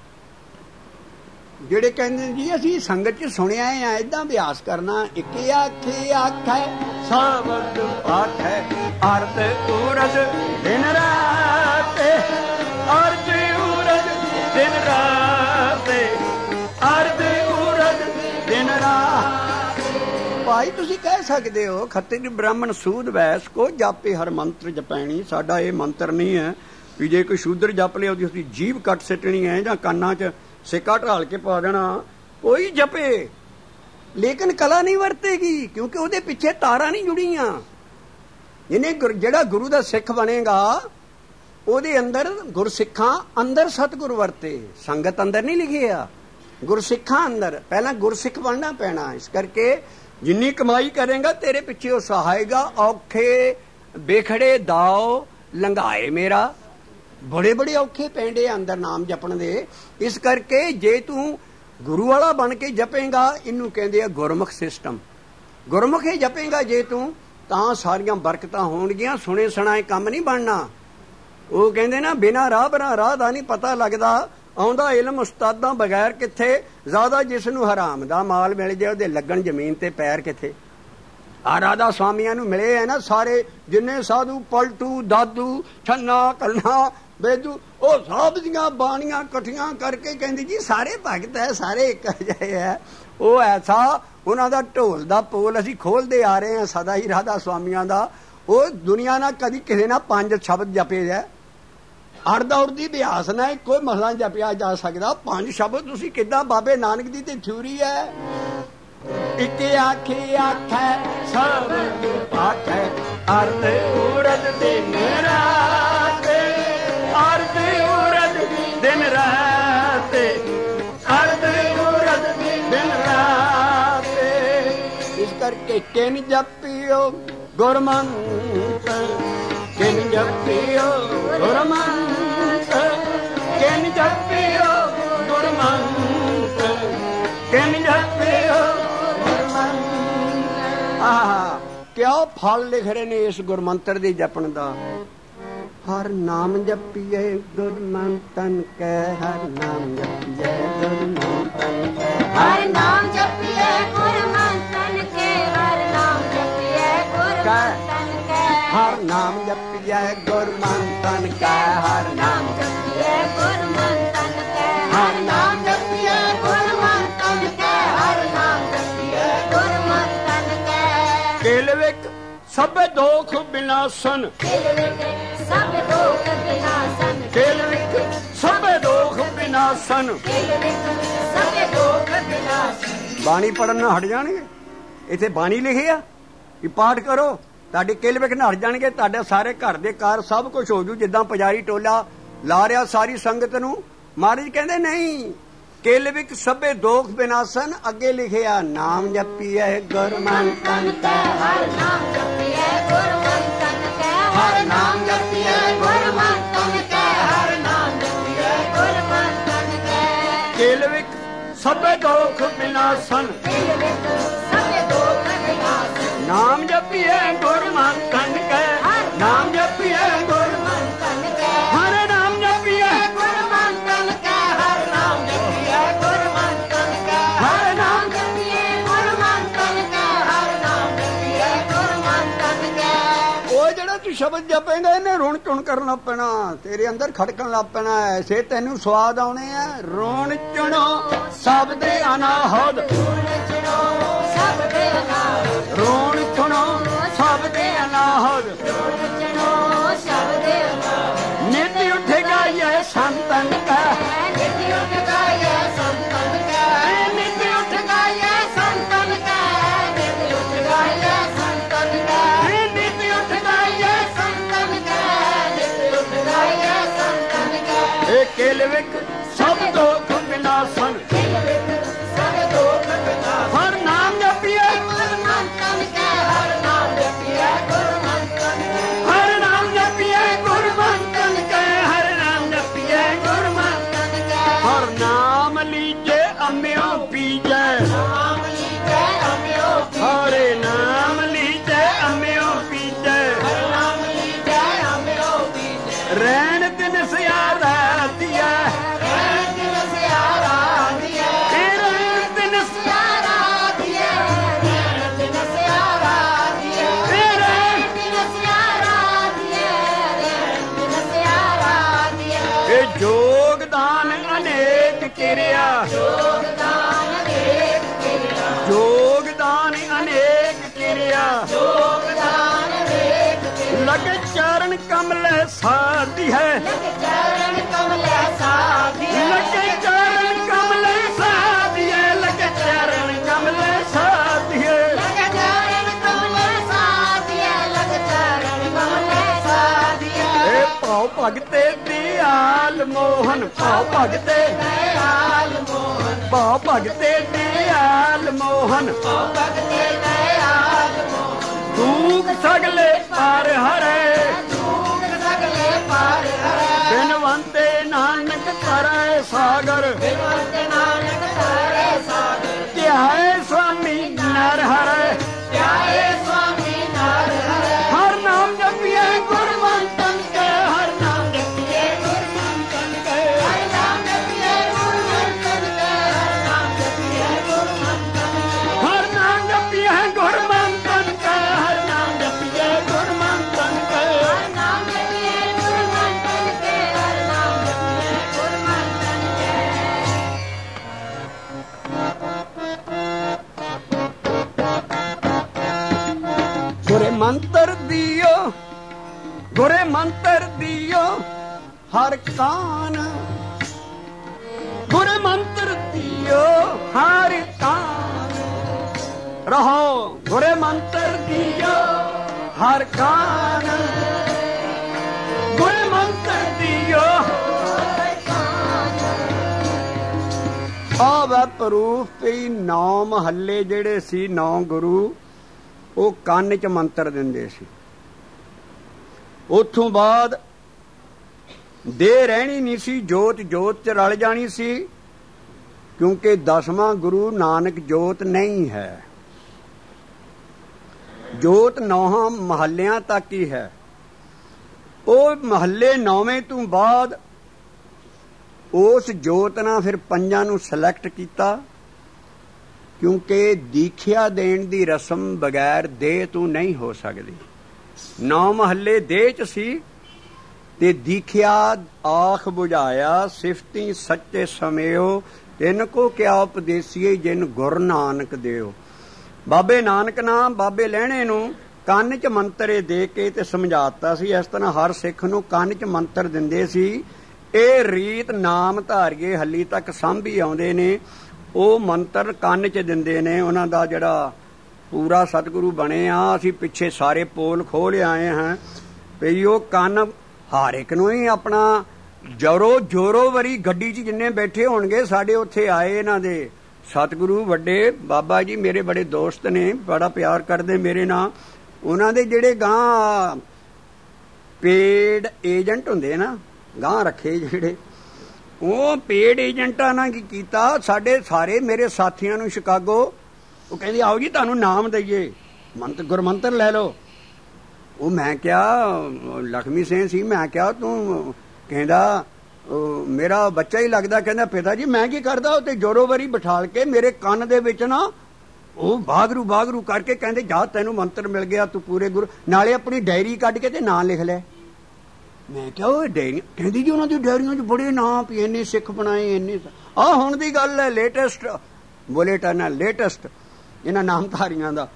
ਜਿਹੜੇ ਕਹਿੰਦੇ ਜੀ ਅਸੀਂ ਸੰਗਤ ਚ ਸੁਣਿਆ ਆ ਏਦਾਂ ਅਭਿਆਸ ਕਰਨਾ ਇੱਕ ਆਖੇ ਆਖੈ ਸ਼ਬਦ ਪਾਠੈ ਅਰਥ ਉਰਜ ਦਿਨ ਰਾਤ ਅਰਥ ਉਰਜ ਦਿਨ ਰਾਤ ਅਰਥ ਉਰਜ ਦਿਨ ਰਾਤ। ਭਾਈ ਤੁਸੀਂ ਕਹਿ ਸਕਦੇ ਹੋ ਖੱਤਰੀ ਬ੍ਰਾਹਮਣ ਸੂਦ ਵੈਸ ਕੋ ਜਾਪੇ ਹਰ ਮੰਤਰ ਜਪੈਣੀ। ਸਾਡਾ ਇਹ ਮੰਤਰ ਨਹੀਂ ਹੈ ਵੀ ਜੇ ਕੋਈ ਸ਼ੂਦਰ ਜਪ ਲਿਆ ਉਹਦੀ ਉਸਦੀ ਜੀਭ ਕੱਟ ਸਿੱਟਣੀ ਹੈ ਜਾਂ ਕੰਨਾਂ ਚ ਸਿੱਕਾ ਢਾਲ ਕੇ ਪਾ ਦੇਣਾ। ਕੋਈ ਜਪੇ ਲੇਕਿਨ ਕਲਾ ਨਹੀਂ ਵਰਤੇਗੀ ਕਿਉਂਕਿ ਉਹਦੇ ਪਿੱਛੇ ਤਾਰਾਂ ਨਹੀਂ ਜੁੜੀਆਂ। ਇਹਨੇ ਜਿਹੜਾ ਗੁਰੂ ਦਾ ਸਿੱਖ ਬਣੇਗਾ ਉਹਦੇ ਅੰਦਰ ਗੁਰਸਿੱਖਾਂ ਅੰਦਰ ਸਤਿਗੁਰ ਵਰਤੇ ਸੰਗਤ ਅੰਦਰ ਨਹੀਂ ਲਿਖਿਆ ਗੁਰਸਿੱਖਾਂ ਅੰਦਰ ਪਹਿਲਾਂ ਗੁਰਸਿੱਖ ਬਣਨਾ ਪੈਣਾ। ਇਸ ਕਰਕੇ ਜਿੰਨੀ ਕਮਾਈ ਕਰੇਗਾ ਤੇਰੇ ਪਿੱਛੇ ਉਹ ਸਹਾਇਗਾ। ਔਖੇ ਬੇਖੜੇ ਦਾਓ ਲੰਘਾਏ ਮੇਰਾ ਬੜੇ ਬੜੇ ਔਖੇ ਪੈਂਡੇ ਅੰਦਰ ਨਾਮ ਜਪਣ ਦੇ। ਇਸ ਕਰਕੇ ਜੇ ਤੂੰ ਗੁਰੂ ਵਾਲਾ ਬਣ ਕੇ ਜਪੇਗਾ ਇਹਨੂੰ ਕਹਿੰਦੇ ਆ ਗੁਰਮੁਖ ਸਿਸਟਮ। ਗੁਰਮੁਖ ਹੀ ਜਪੇਗਾ ਜੇ ਤੂੰ ਤਾਂ ਸਾਰੀਆਂ ਬਰਕਤਾਂ ਹੋਣਗੀਆਂ। ਸੁਣੇ ਸੁਣਾਏ ਕੰਮ ਨਹੀਂ ਬਣਨਾ। ਉਹ ਕਹਿੰਦੇ ਨਾ ਬਿਨਾਂ ਰਾਹ ਬਣਾ ਰਾਹ ਦਾ ਨਹੀਂ ਪਤਾ ਲੱਗਦਾ। ਆਉਂਦਾ ਇਲਮ ਉਸਤਾਦਾਂ ਬਗੈਰ ਕਿੱਥੇ ਜ਼ਿਆਦਾ ਜਿਸ ਨੂੰ ਹਰਾਮ ਦਾ ਮਾਲ ਮਿਲ ਜਾਏ ਉਹਦੇ ਲੱਗਣ ਜ਼ਮੀਨ ਤੇ ਪੈਰ ਕਿੱਥੇ। ਆ ਰਾਧਾ ਸਵਾਮੀਆਂ ਨੂੰ ਮਿਲੇ ਹੈ ਨਾ ਸਾਰੇ ਜਿੰਨੇ ਸਾਧੂ ਪਲਟੂ ਦਾਦੂ ਛੰਨਾ ਕੱਲਾ ਬੇਦੂ ਉਹ ਸਭ ਦੀਆਂ ਬਾਣੀਆਂ ਇਕੱਠੀਆਂ ਕਰਕੇ ਕਹਿੰਦੀ ਜੀ ਸਾਰੇ ਭਗਤ ਹੈ ਸਾਰੇ ਇੱਕ ਜਿਹੇ ਹੈ। ਉਹ ਐਸਾ ਉਹਨਾਂ ਦਾ ਢੋਲ ਦਾ ਪੋਲ ਅਸੀਂ ਖੋਲਦੇ ਆ ਰਹੇ ਹਾਂ ਸਦਾ ਹੀ ਰਾਧਾ ਸਵਾਮੀਆਂ ਦਾ। ਉਹ ਦੁਨੀਆ ਨਾਲ ਕਦੀ ਕਿਸੇ ਨਾਲ ਪੰਜ ਸ਼ਬਦ ਜਪੇ ਜਾ ਅਰਦਾ ਉਰਦੀ ਅਭਿਆਸ ਨਾਲ ਕੋਈ ਮਸਲਾ ਜਪਿਆ ਜਾ ਸਕਦਾ। ਪੰਜ ਸ਼ਬਦ ਤੁਸੀਂ ਕਿੱਦਾਂ ਬਾਬੇ ਨਾਨਕ ਦੀ ਤੇ ਥਿਊਰੀ ਹੈ। ਇੱਕ ਆਖੇ ਆਖੈ ਸ਼ਬਦ ਪਾਠੈ ਅਰਥ ਉਰਜ ਦਿਨ ਰਾਤ ਅਰਥ ਉਰਜ ਦਿਨ ਰਾਤ ਅਰਥ ਉਰਜ ਦਿਨ ਰਾਤ। ਇਸ ਕਰਕੇ ਕਿਨ ਜਪਿਓ ਗੁਰਮੰਤ ਕਿਨ ਜਪਿਓ ਗੁਰਮੰਤ ਕਿਨ ਜਪਿਓ ਗੁਰਮੰਤ ਕਿਨ ਜਪਿਓ ਗੁਰਮੰਤ। ਆਹ ਕਿਆ ਫਲ ਲਿਖ ਰਹੇ ਨੇ ਇਸ ਗੁਰਮੰਤਰ ਦੇ ਜਪਣ ਦਾ। ਹਰ ਨਾਮ ਜਪੀਏ ਗੁਰਮੰਤਨ ਕੈ ਹਰ ਨਾਮ ਜਪੀਏ ਗੁਰਮੰਤਨ ਕੈ ਹਰ ਨਾਮ ਜਪੀਏ ਗੁਰਮੰਤਨ ਕੈ ਹਰ ਨਾਮ ਜਪੀਏ ਗੁਰਮੰਤਨ ਕੈ ਹਰ ਨਾਮ ਜਪੀਏ ਗੁਰਮੰਤਨ ਕੈ ਹਰ ਨਾਮ ਜਪੀਏ ਗੁਰਮੰਤਨ ਕੈ ਹਰ ਨਾਮ ਜਪੀਏ ਗੁਰਮੰਤਨ ਕੈ ਹਰ ਨਾਮ ਜਪੀਏ ਗੁਰਮੰਤਨ ਕੈ। ਕੇਲ ਵਿਕ ਸਭੇ ਦੋਖ ਬਿਨਾਸਨ ਕੇਲ ਵਿਕ ਸਭ ਦੋਖ ਬਿਨਾਸਨ ਕੇਲ ਵਿਕ ਸਭੇ ਦੋਖ ਬਿਨਾਸਨ ਕੇਲ ਵਿਕ ਸਭ ਦੋਖ ਬਿਨਾਸਨ। ਬਾਣੀ ਪੜਨ ਨਾਲ ਹਟ ਜਾਣਗੇ। ਇੱਥੇ ਬਾਣੀ ਲਿਖੀ ਆ ਕਿ ਪਾਠ ਕਰੋ ਤੁਹਾਡੇ ਕਿਲ ਵਿਕ ਨਾ ਹਟ ਜਾਣਗੇ। ਤੁਹਾਡੇ ਸਾਰੇ ਘਰ ਦੇ ਕਾਰ ਸਭ ਕੁਝ ਹੋ ਜੂ। ਜਿੱਦਾਂ ਪੁਜਾਰੀ ਟੋਲਾ ਲਾ ਰਿਹਾ ਸਾਰੀ ਸੰਗਤ ਨੂੰ। ਮਹਾਰਾਜ ਕਹਿੰਦੇ ਨਹੀਂ ਕਿਲ ਵਿਕ ਸਭੇ ਦੋਖ ਬਿਨਾਸਨ। ਅੱਗੇ ਲਿਖਿਆ ਨਾਮ ਜਪੀਏ ਗੁਰਮੰਤਨ ਕੈ ਹਰ ਨਾਮ ਜਪੀਏ ਗੁਰਮੰਤਨ ਕੈ ਹਰ ਨਾਮ ਜਪੀਏ ਗੁਰਮੰਤਨ ਕੈ ਹਰ ਨਾਮ ਜਪੀਏ ਗੁਰਮੰਤਨ ਕੈ। ਕਿਲ ਵਿਕ ਸਭੇ ਦੋਖ ਬਿਨਾਸਨ ਕੇਲ ਵਿਕ ਸਭ ਦੋਖ ਬਿਨਾਸਨ ਨਾਮ ਜਪੀਏ ਗੁਰਮੰਤਨ ਕੈ ਨਾਮ ਜਪੀਏ ਗੁਰਮੰਤਨ ਕੈ ਹਰ ਨਾਮ ਜਪੀਏ ਗੁਰਮੰਤਨ ਕੈ ਹਰ ਨਾਮ ਜਪੀਏ ਗੁਰਮੰਤਨ ਕੈ ਹਰ ਨਾਮ ਜਪੀਏ ਗੁਰਮੰਤਨ ਕੈ ਹਰ ਨਾਮ ਜਪੀਏ ਗੁਰਮੰਤਨ ਕੈ। ਉਹ ਜਿਹੜਾ ਤੂੰ ਸ਼ਬਦ ਜਪੇਂਗਾ ਇਹਨੇ ਰੁਣ ਚੁਣ ਕਰਨ ਲੱਗ ਪੈਣਾ। ਤੇਰੇ ਅੰਦਰ ਖੜਕਣ ਲੱਗ ਪੈਣਾ। ਐਸੇ ਤੈਨੂੰ ਸਵਾਦ ਆਉਣੇ ਆ। ਰੁਣ ਚੁਣੋ ਸਭ ਦੇ ਅਨਾਹਦ ਸਭ ਦੇ ਅਨਾਹਦ ਰੁਣ ਚੁਣੋ ਸਭ ਦੇ ਅਨਾਹਦ ਚਣੋ ਸਭ ਦੇ ਅਨਾਹਦ। ਨਿਤ ਉੱਠ ਗਾਈਏ ਸੰਤਨ ਕੈ ਨਿਤ ਉੱਠ ਗਾਈਏ ਸੰਤਨ ਕੈ ਨਿਤ ਉੱਠ ਗਾਈਏ ਸੰਤਨ ਕੈ ਨਿਤ ਉੱਠ ਗਾਈਏ ਸੰਤਨ ਕੈ ਨਿਤ ਉੱਠ ਗਾਈਏ ਸੰਤਨ ਕੈ ਨਿਤ ਉੱਠ ਗਾਈਏ ਸੰਤਨ ਕੈ। ਇਹ ਕਿਲ ਵਿਕ ਸਭ ਦੋਖ ਬਿਨਾਸਨ ਕੇਲ ਵਿਕ ਸਭ ਦੋਖ ਬਿਨਾਸਨ ਹਰ ਨਾਮ ਜਪੀਏ ਗੁਰਮੰਤਨ ਕੈ ਹਰ ਨਾਮ ਜਪੀਏ ਗੁਰਮੰਤਨ ਕੈ ਹਰ ਨਾਮ ਜਪੀਏ ਗੁਰਮੰਤਨ ਕੈ ਹਰ ਨਾਮ ਜਪੀਏ ਗੁਰਮੰਤਨ ਗੁਰਮੰਤਨ ਕੈ ਹਰ ਨਾਮ ਲੀਜੇ ਅੰਮਿਓ ਪੀਜੈ ਨਾਮ ਲੀਜੈ ਅੰਮ੍ਰਿਓ ਹਰੇ ਨਾਮ ਲੀਜੇ ਅੰਮਿਓ ਪੀਜੈ ਨਾਮ ਲੀਜੈ ਅੰਮ੍ਰਿਓ ਪੀਜੈ ਰਹਿਣ ਦਿਨ ਸਿਆਰਾ ਦੀਐ ਰਹਿਣ ਦਿਨ ਸਿਆਰਾ ਦੀਐ ਰਹਿਣ ਦਿਨ ਸਿਆਰਾ ਦੀਐ ਰਹਿਣ ਦਿਨ ਸਿਆਰਾ ਦੀਐ ਰਹਿਣ ਦਿਨ ਸਿਆਰਾ ਦੀਐ ਰਹਿਣ ਦਿਨ ਸਿਆਰਾ ਦੀਐ। ਇਹ ਯੋਗਦਾਨ ਅਨੇਕ ਕਿਰਿਆ ਯੋਗਦਾਨ ਅਨੇਕ ਕਿਰਿਆ ਯੋਗਦਾਨ ਅਨੇਕ ਕਿਰਿਆ ਯੋਗਦਾਨ ਅਨੇਕ ਕਿਰਿਆ। ਲਗ ਚਰਨ ਕਮਲੇ ਸਾਧੀ ਹੈ ਲਗ ਚਰਨ ਕਮਲੇ ਸਾਧੀਐ ਲਗ ਚਰਨ ਕਮਲੇ ਸਾਧੀ ਹੈ ਲਗ ਚਰਨ ਕਮਲੇ ਸਾਧੀ ਹੈ ਲਗ ਚਰਨ ਕਮਲੇ ਸਾਧੀਐ ਲਗ ਚਰਨ ਕਮਲੇ ਸਾਧੀਐ। ਇਹ ਭਾਉ ਭਗਤੇ ਦਿਆਲ ਮੋਹਨ ਭਾਉ ਭਗਤੇ ਦਇਆਲ ਮੋਹਨ ਭਾਉ ਭਗਤੇ ਦਿਆਲ ਮੋਹਨ ਭਗਤੇ ਦਇਆਲ ਮੋਹਨ ਤੂੰ ਸਗਲੇ ਪਰ ਹਰੇ ਤੂੰ ਸਗਲੇ ਪਾਰ ਹਰੈ ਬਿਨਵੰਤੇ ਨਾਨਕ ਕਰੈ ਸਾਗਰ ਬਿਨਵੰਤ ਨਾਨਕ ਤਾਰੇ ਸਾਗਰ ਧਿਆਏ ਸੁਆਮੀ ਨਰ ਹਰੇ ਧਿਆਏ ਸੁਆਮੀ ਨਾਰ ਹਰੈ ਹਰ ਨਾਮ ਜਪੀਏ ਗੁਰਮੰਤਨ ਕੈ ਹਰ ਨਾਮ ਜਪੀਏ ਗੁਰਮੰਤਨ ਕੈ ਹਰ ਨਾਮ ਜਪੀਏ ਗੁਰਮੰਤਨ ਕੈ ਹਰ ਨਾਮ ਜਪੀਏ ਗੁਰਮੰਤਨ ਕੈ ਹਰ ਨਾਮ ਜਪੀਏ ਗੁਰਮੰਤਨ ਕੈ ਹਰ ਨਾਮ ਜਪੀਏ ਗੁਰਮੰਤਨ ਕੈ ਹਰ ਨਾਮ ਜਪੀਏ ਗੁਰਮੰਤਨ ਕੈ ਹਰ ਨਾਮ ਜਪੀਏ ਗੁਰਮੰਤਨ ਕੈ। ਗੁਰੇ ਮੰਤਰ ਦਿਓ ਗੁਰੇ ਮੰਤਰ ਦਿਓ ਹਰ ਕਾਨ ਗੁਰੇ ਮੰਤਰ ਦਿਓ ਹਰ ਕਾਨ ਰਹੋ ਗੁਰੇ ਮੰਤਰ ਦਿਓ ਹਰ ਕਾਨ ਗੁਰੇ ਮੰਤਰ ਦਿਓ ਆ ਵੈ ਪ੍ਰੂਫ ਪਈ ਨੌ ਮਹੱਲੇ ਜਿਹੜੇ ਸੀ ਨੌ ਗੁਰੂ ਉਹ ਕੰਨ 'ਚ ਮੰਤਰ ਦਿੰਦੇ ਸੀ। ਉੱਥੋਂ ਬਾਅਦ ਦੇ ਰਹਿਣੀ ਨਹੀਂ ਸੀ, ਜੋਤ ਜੋਤ 'ਚ ਰਲ ਜਾਣੀ ਸੀ, ਕਿਉਂਕਿ ਦਸਵਾਂ ਗੁਰੂ ਨਾਨਕ ਜੋਤ ਨਹੀਂ ਹੈ। ਜੋਤ ਨੌਹਾਂ ਮਹੱਲਿਆਂ ਤੱਕ ਹੀ ਹੈ। ਉਹ ਮਹੱਲੇ ਨੌਵੇਂ ਤੋਂ ਬਾਅਦ ਉਸ ਜੋਤ ਨਾਲ ਫਿਰ ਪੰਜਾਂ ਨੂੰ ਸਿਲੈਕਟ ਕੀਤਾ, ਕਿਉਂਕਿ ਦੀਖਿਆ ਦੇਣ ਦੀ ਰਸਮ ਬਗੈਰ ਦੇਹ ਤੋਂ ਨਹੀਂ ਹੋ ਸਕਦੀ। ਨੌ ਮਹੱਲੇ ਦੇਹ 'ਚ ਸੀ ਤੇ ਦੀਖਿਆ ਆਖ ਬੁਝਾਇਆ ਸਿਫਤੀ ਸੱਚੇ ਸਮਿਓ ਤਿੰਨ ਕੋ ਕਿਆ ਉਪਦੇਸੀਏ ਜਿਨ ਗੁਰ ਨਾਨਕ ਦਿਓ। ਬਾਬੇ ਨਾਨਕ ਨਾਮ ਬਾਬੇ ਲਹਿਣੇ ਨੂੰ ਕੰਨ 'ਚ ਮੰਤਰ ਦੇ ਕੇ ਤੇ ਸਮਝਾਤਾ ਸੀ। ਇਸ ਤਰ੍ਹਾਂ ਹਰ ਸਿੱਖ ਨੂੰ ਕੰਨ 'ਚ ਮੰਤਰ ਦਿੰਦੇ ਸੀ। ਇਹ ਰੀਤ ਨਾਮ ਧਾਰੀਏ ਹੱਲੀ ਤੱਕ ਸਾਂਭੀ ਆਉਂਦੇ ਨੇ। ਉਹ ਮੰਤਰ ਕੰਨ 'ਚ ਦਿੰਦੇ ਨੇ। ਉਹਨਾਂ ਦਾ ਜਿਹੜਾ ਪੂਰਾ ਸਤਿਗੁਰੂ ਬਣੇ ਆ, ਅਸੀਂ ਪਿੱਛੇ ਸਾਰੇ ਪੋਲ ਖੋਲ੍ਹ ਆਏ ਹਾਂ ਵੀ ਉਹ ਕੰਨ ਹਰ ਇੱਕ ਨੂੰ ਹੀ ਆਪਣਾ ਜੋਰੋ ਜੋਰੋ ਵਰੀ ਗੱਡੀ 'ਚ ਜਿੰਨੇ ਬੈਠੇ ਹੋਣਗੇ ਸਾਡੇ ਉੱਥੇ ਆਏ ਇਹਨਾਂ ਦੇ ਸਤਿਗੁਰੂ ਵੱਡੇ ਬਾਬਾ ਜੀ ਮੇਰੇ ਬੜੇ ਦੋਸਤ ਨੇ, ਬੜਾ ਪਿਆਰ ਕਰਦੇ ਮੇਰੇ ਨਾਲ। ਉਹਨਾਂ ਦੇ ਜਿਹੜੇ ਗਾਂ ਪੇਡ ਏਜੰਟ ਹੁੰਦੇ ਨਾ, ਗਾਂ ਰੱਖੇ ਜਿਹੜੇ, ਉਹ ਪੇਡ ਏਜੰਟਾਂ ਨਾਲ ਕੀ ਕੀਤਾ, ਸਾਡੇ ਸਾਰੇ ਮੇਰੇ ਸਾਥੀਆਂ ਨੂੰ ਸ਼ਿਕਾਗੋ ਉਹ ਕਹਿੰਦੇ ਆਓ ਜੀ ਤੁਹਾਨੂੰ ਨਾਮ ਦਈਏ, ਮੰਤਰ ਗੁਰਮੰਤਰ ਲੈ ਲਓ। ਉਹ ਮੈਂ ਕਿਹਾ ਲਖਮੀ ਸਿੰਘ ਸੀ, ਮੈਂ ਕਿਹਾ ਤੂੰ, ਕਹਿੰਦਾ ਮੇਰਾ ਬੱਚਾ ਹੀ ਲੱਗਦਾ। ਕਹਿੰਦਾ ਪਿਤਾ ਜੀ ਮੈਂ ਕੀ ਕਰਦਾ, ਉਹ ਤੇ ਜੋਰੋ ਵਰੀ ਬਿਠਾਲ ਕੇ ਮੇਰੇ ਕੰਨ ਦੇ ਵਿੱਚ ਨਾ ਉਹ ਬਾਗਰੂ ਬਾਗਰੂ ਕਰਕੇ ਕਹਿੰਦੇ ਜਾ ਤੈਨੂੰ ਮੰਤਰ ਮਿਲ ਗਿਆ, ਤੂੰ ਪੂਰੇ ਗੁਰੂ, ਨਾਲੇ ਆਪਣੀ ਡਾਇਰੀ ਕੱਢ ਕੇ ਤੇ ਨਾਂ ਲਿਖ ਲੈ। ਮੈਂ ਕਿਹਾ ਉਹ ਡਾਇਰੀ, ਕਹਿੰਦੀ ਜੀ ਉਹਨਾਂ ਦੀ ਡਾਇਰੀਆਂ 'ਚ ਬੜੇ ਨਾਂ ਵੀ ਇੰਨੇ ਸਿੱਖ ਬਣਾਏ, ਇੰਨੇ। ਆਹ ਹੁਣ ਦੀ ਗੱਲ ਹੈ, ਲੇਟੈਸਟ ਬੁਲੇਟਿਨ ਹੈ, ਲੇਟੈਸਟ ਇਹਨਾਂ ਨਾਮਧਾਰੀਆਂ ਦਾ।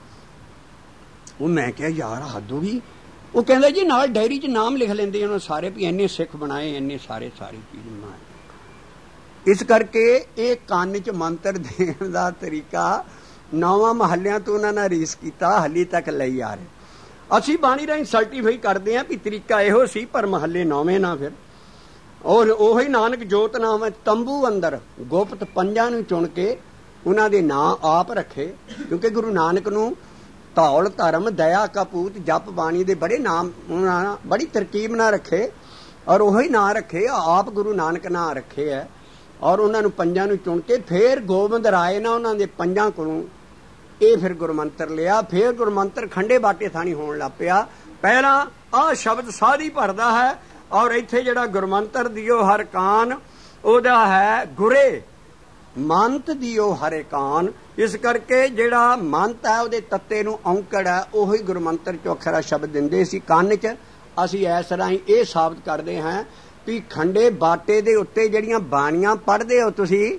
ਉਹ ਮੈਂ ਕਿਹਾ ਯਾਰ ਹੱਦ ਹੋ ਗਈ। ਉਹ ਕਹਿੰਦਾ ਜੀ ਨਾਲ ਡਾਇਰੀ 'ਚ ਨਾਮ ਲਿਖ ਲੈਂਦੇ ਉਹਨਾਂ ਸਾਰੇ ਵੀ ਇੰਨੇ ਸਿੱਖ ਬਣਾਏ, ਇੰਨੇ ਸਾਰੇ ਸਾਰੀ ਚੀਜ਼ ਬਣਾਏ। ਇਸ ਕਰਕੇ ਇਹ ਕੰਨ 'ਚ ਮੰਤਰ ਦੇਣ ਦਾ ਤਰੀਕਾ ਨੌਵਾਂ ਮਹੱਲਿਆਂ ਤੋਂ ਉਹਨਾਂ ਨੇ ਰੀਸ ਕੀਤਾ, ਹਾਲੀ ਤੱਕ ਲਈ ਆ ਰਹੇ। ਅਸੀਂ ਬਾਣੀ ਰਾਹੀਂ ਸਰਟੀਫਾਈ ਕਰਦੇ ਹਾਂ ਵੀ ਤਰੀਕਾ ਇਹੋ ਸੀ, ਪਰ ਮਹੱਲੇ ਨੌਵੇਂ ਨਾ ਫਿਰ। ਔਰ ਉਹੀ ਨਾਨਕ ਜੋਤ ਨਾਮ ਹੈ। ਤੰਬੂ ਅੰਦਰ ਗੁਪਤ ਪੰਜਾਂ ਨੂੰ ਚੁਣ ਕੇ ਉਹਨਾਂ ਦੇ ਨਾਂ ਆਪ ਰੱਖੇ, ਕਿਉਂਕਿ ਗੁਰੂ ਨਾਨਕ ਨੂੰ ਧੌਲ ਧਰਮ ਦਇਆ ਕਪੂਤ ਜਪ ਬਾਣੀ ਦੇ ਬੜੇ ਨਾਮ ਉਹਨਾਂ ਬੜੀ ਤਰਕੀਬ ਨਾਲ ਰੱਖੇ, ਔਰ ਉਹੀ ਨਾਂ ਰੱਖੇ ਆਪ ਗੁਰੂ ਨਾਨਕ ਨਾਂ ਰੱਖੇ ਹੈ। ਔਰ ਉਹਨਾਂ ਨੂੰ ਪੰਜਾਂ ਨੂੰ ਚੁਣ ਕੇ ਫਿਰ ਗੋਬਿੰਦ ਰਾਏ ਨਾ ਉਹਨਾਂ ਦੇ ਪੰਜਾਂ ਕੋਲੋਂ ਇਹ ਫਿਰ ਗੁਰਮੰਤਰ ਲਿਆ। ਫਿਰ ਗੁਰਮੰਤਰ ਖੰਡੇ ਬਾਟੇ ਥਾਣੀ ਹੋਣ ਲੱਗ ਪਿਆ। ਪਹਿਲਾਂ ਆਹ ਸ਼ਬਦ ਸਾਰੀ ਭਰਦਾ ਹੈ, ਔਰ ਇੱਥੇ ਜਿਹੜਾ ਗੁਰਮੰਤਰ ਦਿਓ ਹਰ ਕਾਨ ਉਹਦਾ ਹੈ ਗੁਰੇ ਮੰਤ ਦਿਓ ਹਰੇ ਕਾਨ। ਇਸ ਕਰਕੇ ਜਿਹੜਾ ਮੰਤ ਹੈ ਉਹਦੇ ਤੱਤੇ ਨੂੰ ਔਂਕੜ ਹੈ, ਉਹੀ ਗੁਰਮੰਤਰ ਚ ਅਖਰਾ ਸ਼ਬਦ ਦਿੰਦੇ ਸੀ ਕੰਨ 'ਚ। ਅਸੀਂ ਇਸ ਰਾਹੀਂ ਇਹ ਸਾਬਤ ਕਰਦੇ ਹਾਂ ਵੀ ਖੰਡੇ ਬਾਟੇ ਦੇ ਉੱਤੇ ਜਿਹੜੀਆਂ ਬਾਣੀਆਂ ਪੜ੍ਹਦੇ ਹੋ ਤੁਸੀਂ,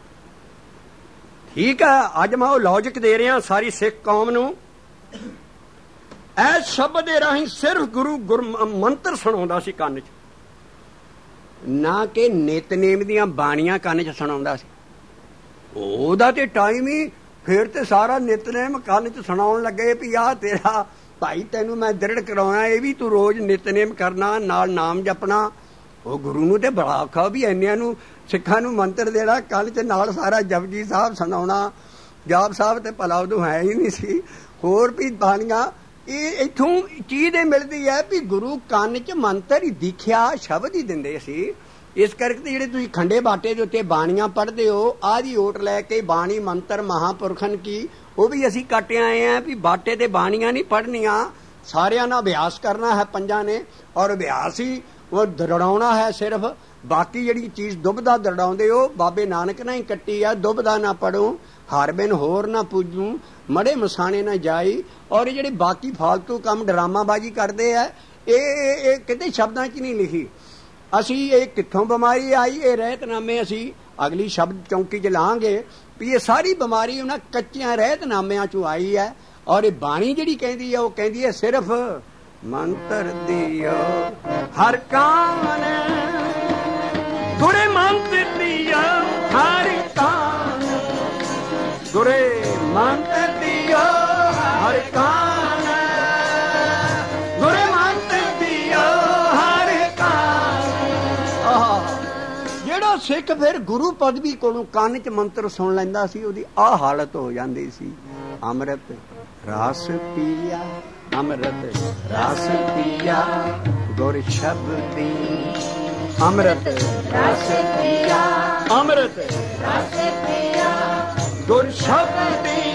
ਠੀਕ ਹੈ, ਅੱਜ ਮੈਂ ਉਹ ਲੌਜਿਕ ਦੇ ਰਿਹਾ ਸਾਰੀ ਸਿੱਖ ਕੌਮ ਨੂੰ। ਇਸ ਸ਼ਬਦ ਦੇ ਰਾਹੀਂ ਸਿਰਫ ਗੁਰੂ ਗੁਰ ਮੰਤਰ ਸੁਣਾਉਂਦਾ ਸੀ ਕੰਨ 'ਚ, ਨਾ ਕਿ ਨਿਤਨੇਮ ਦੀਆਂ ਬਾਣੀਆਂ ਕੰਨ 'ਚ ਸੁਣਾਉਂਦਾ ਸੀ। ਉਹਦਾ ਤੇ ਟਾਈਮ ਹੀ ਫਿਰ ਤੇ ਸਾਰਾ ਨਿਤਨੇਮ ਕੰਨ 'ਚ ਸੁਣਾਉਣ ਲੱਗੇ ਵੀ ਆਹ ਤੇਰਾ ਭਾਈ ਤੈਨੂੰ ਮੈਂ ਦ੍ਰਿੜ ਕਰਾਉਣਾ, ਇਹ ਵੀ ਤੂੰ ਰੋਜ਼ ਨਿਤਨੇਮ ਕਰਨਾ, ਨਾਲ ਨਾਮ ਜਪਣਾ। ਉਹ ਗੁਰੂ ਨੂੰ ਤੇ ਬੜਾ ਔਖਾ ਵੀ ਇੰਨਿਆਂ ਨੂੰ ਸਿੱਖਾਂ ਨੂੰ ਮੰਤਰ ਦੇਣਾ ਕੰਨ 'ਚ, ਨਾਲ ਸਾਰਾ ਜਪਜੀ ਸਾਹਿਬ ਸੁਣਾਉਣਾ। ਜਾਪ ਸਾਹਿਬ ਤੇ ਭਲਾ ਉਦੋਂ ਹੈ ਹੀ ਨਹੀਂ ਸੀ, ਹੋਰ ਵੀ ਬਾਣੀਆਂ। ਇਹ ਇੱਥੋਂ ਚੀਜ਼ ਇਹ ਮਿਲਦੀ ਹੈ ਵੀ ਗੁਰੂ ਕੰਨ 'ਚ ਮੰਤਰ ਹੀ ਦਿਖਿਆ ਸ਼ਬਦ ਹੀ ਦਿੰਦੇ ਸੀ। ਇਸ ਕਰਕੇ ਜਿਹੜੇ ਤੁਸੀਂ ਖੰਡੇ ਬਾਟੇ ਦੇ ਉੱਤੇ ਬਾਣੀਆਂ ਪੜ੍ਹਦੇ ਹੋ, ਆਦੀ ਓਟ ਲੈ ਕੇ ਬਾਣੀ ਮੰਤਰ ਮਹਾਂਪੁਰਖਨ ਕੀ, ਉਹ ਵੀ ਅਸੀਂ ਕੱਟ ਆਏ ਹਾਂ ਵੀ ਬਾਟੇ ਤੇ ਬਾਣੀਆਂ ਨਹੀਂ ਪੜ੍ਹਨੀਆਂ, ਸਾਰਿਆਂ ਨਾਲ ਅਭਿਆਸ ਕਰਨਾ ਹੈ ਪੰਜਾਂ ਨੇ, ਔਰ ਅਭਿਆਸ ਹੀ ਉਹ ਦਰੜਾਉਣਾ ਹੈ ਸਿਰਫ। ਬਾਕੀ ਜਿਹੜੀ ਚੀਜ਼ ਦੁਬਦਾ ਦਰੜਾਉਂਦੇ ਹੋ ਬਾਬੇ ਨਾਨਕ ਨੇ ਹੀ ਕੱਟੀ ਆ, ਦੁਬਦਾ ਨਾ ਪੜੋ ਹਰ ਬਿਨ ਹੋਰ ਨਾ ਪੂਜੂ ਮੜੇ ਮਸਾਣੇ ਨਾ ਜਾਈ। ਔਰ ਇਹ ਜਿਹੜੇ ਬਾਕੀ ਫਾਲਤੂ ਕੰਮ ਡਰਾਮਾਬਾਜੀ ਕਰਦੇ ਆ, ਇਹ ਇਹ ਕਿਤੇ ਸ਼ਬਦਾਂ 'ਚ ਨਹੀਂ ਲਿਖੀ। ਅਸੀਂ ਇਹ ਕਿੱਥੋਂ ਬਿਮਾਰੀ ਆਈ, ਇਹ ਰਹਿਤਨਾਮੇ ਅਸੀਂ ਅਗਲੀ ਸ਼ਬਦ ਚੌਂਕੀ 'ਚ ਲਾਂਗੇ ਵੀ ਇਹ ਸਾਰੀ ਬਿਮਾਰੀ ਉਹਨਾਂ ਕੱਚਿਆਂ ਰਹਿਤਨਾਮਿਆਂ 'ਚੋਂ ਆਈ ਹੈ। ਔਰ ਇਹ ਬਾਣੀ ਜਿਹੜੀ ਕਹਿੰਦੀ ਹੈ ਉਹ ਕਹਿੰਦੀ ਹੈ ਸਿਰਫ ਮੰਤਰ ਦਿਓ ਹਰ ਕਾਨ, ਗੁਰੇ ਮੰਤਰ ਦਿਓ ਹਰ ਕਾਨ, ਗੁਰੇ ਮੰਤਰ ਦਿਓ ਹਰ ਕਾਨ, ਗੁਰੇ ਮੰਤਰ ਦਿਓ ਹਰ ਕਾਨ। ਜਿਹੜਾ ਸਿੱਖ ਫਿਰ ਗੁਰੂ ਪਦਵੀ ਕੋਲੋਂ ਕੰਨ 'ਚ ਮੰਤਰ ਸੁਣ ਲੈਂਦਾ ਸੀ, ਉਹਦੀ ਆਹ ਹਾਲਤ ਹੋ ਜਾਂਦੀ ਸੀ। ਅੰਮ੍ਰਿਤ ਰਸ ਪੀਆ ਅੰਮ੍ਰਿਤ ਰਸ ਪੀਆ ਗੁਰ ਸ਼ਬਦੀ ਅੰਮ੍ਰਿਤ ਰਸ ਪੀਆ ਅੰਮ੍ਰਿਤ ਰਸ ਪੀਆ ਗੁਰ ਸ਼ਬਦੀ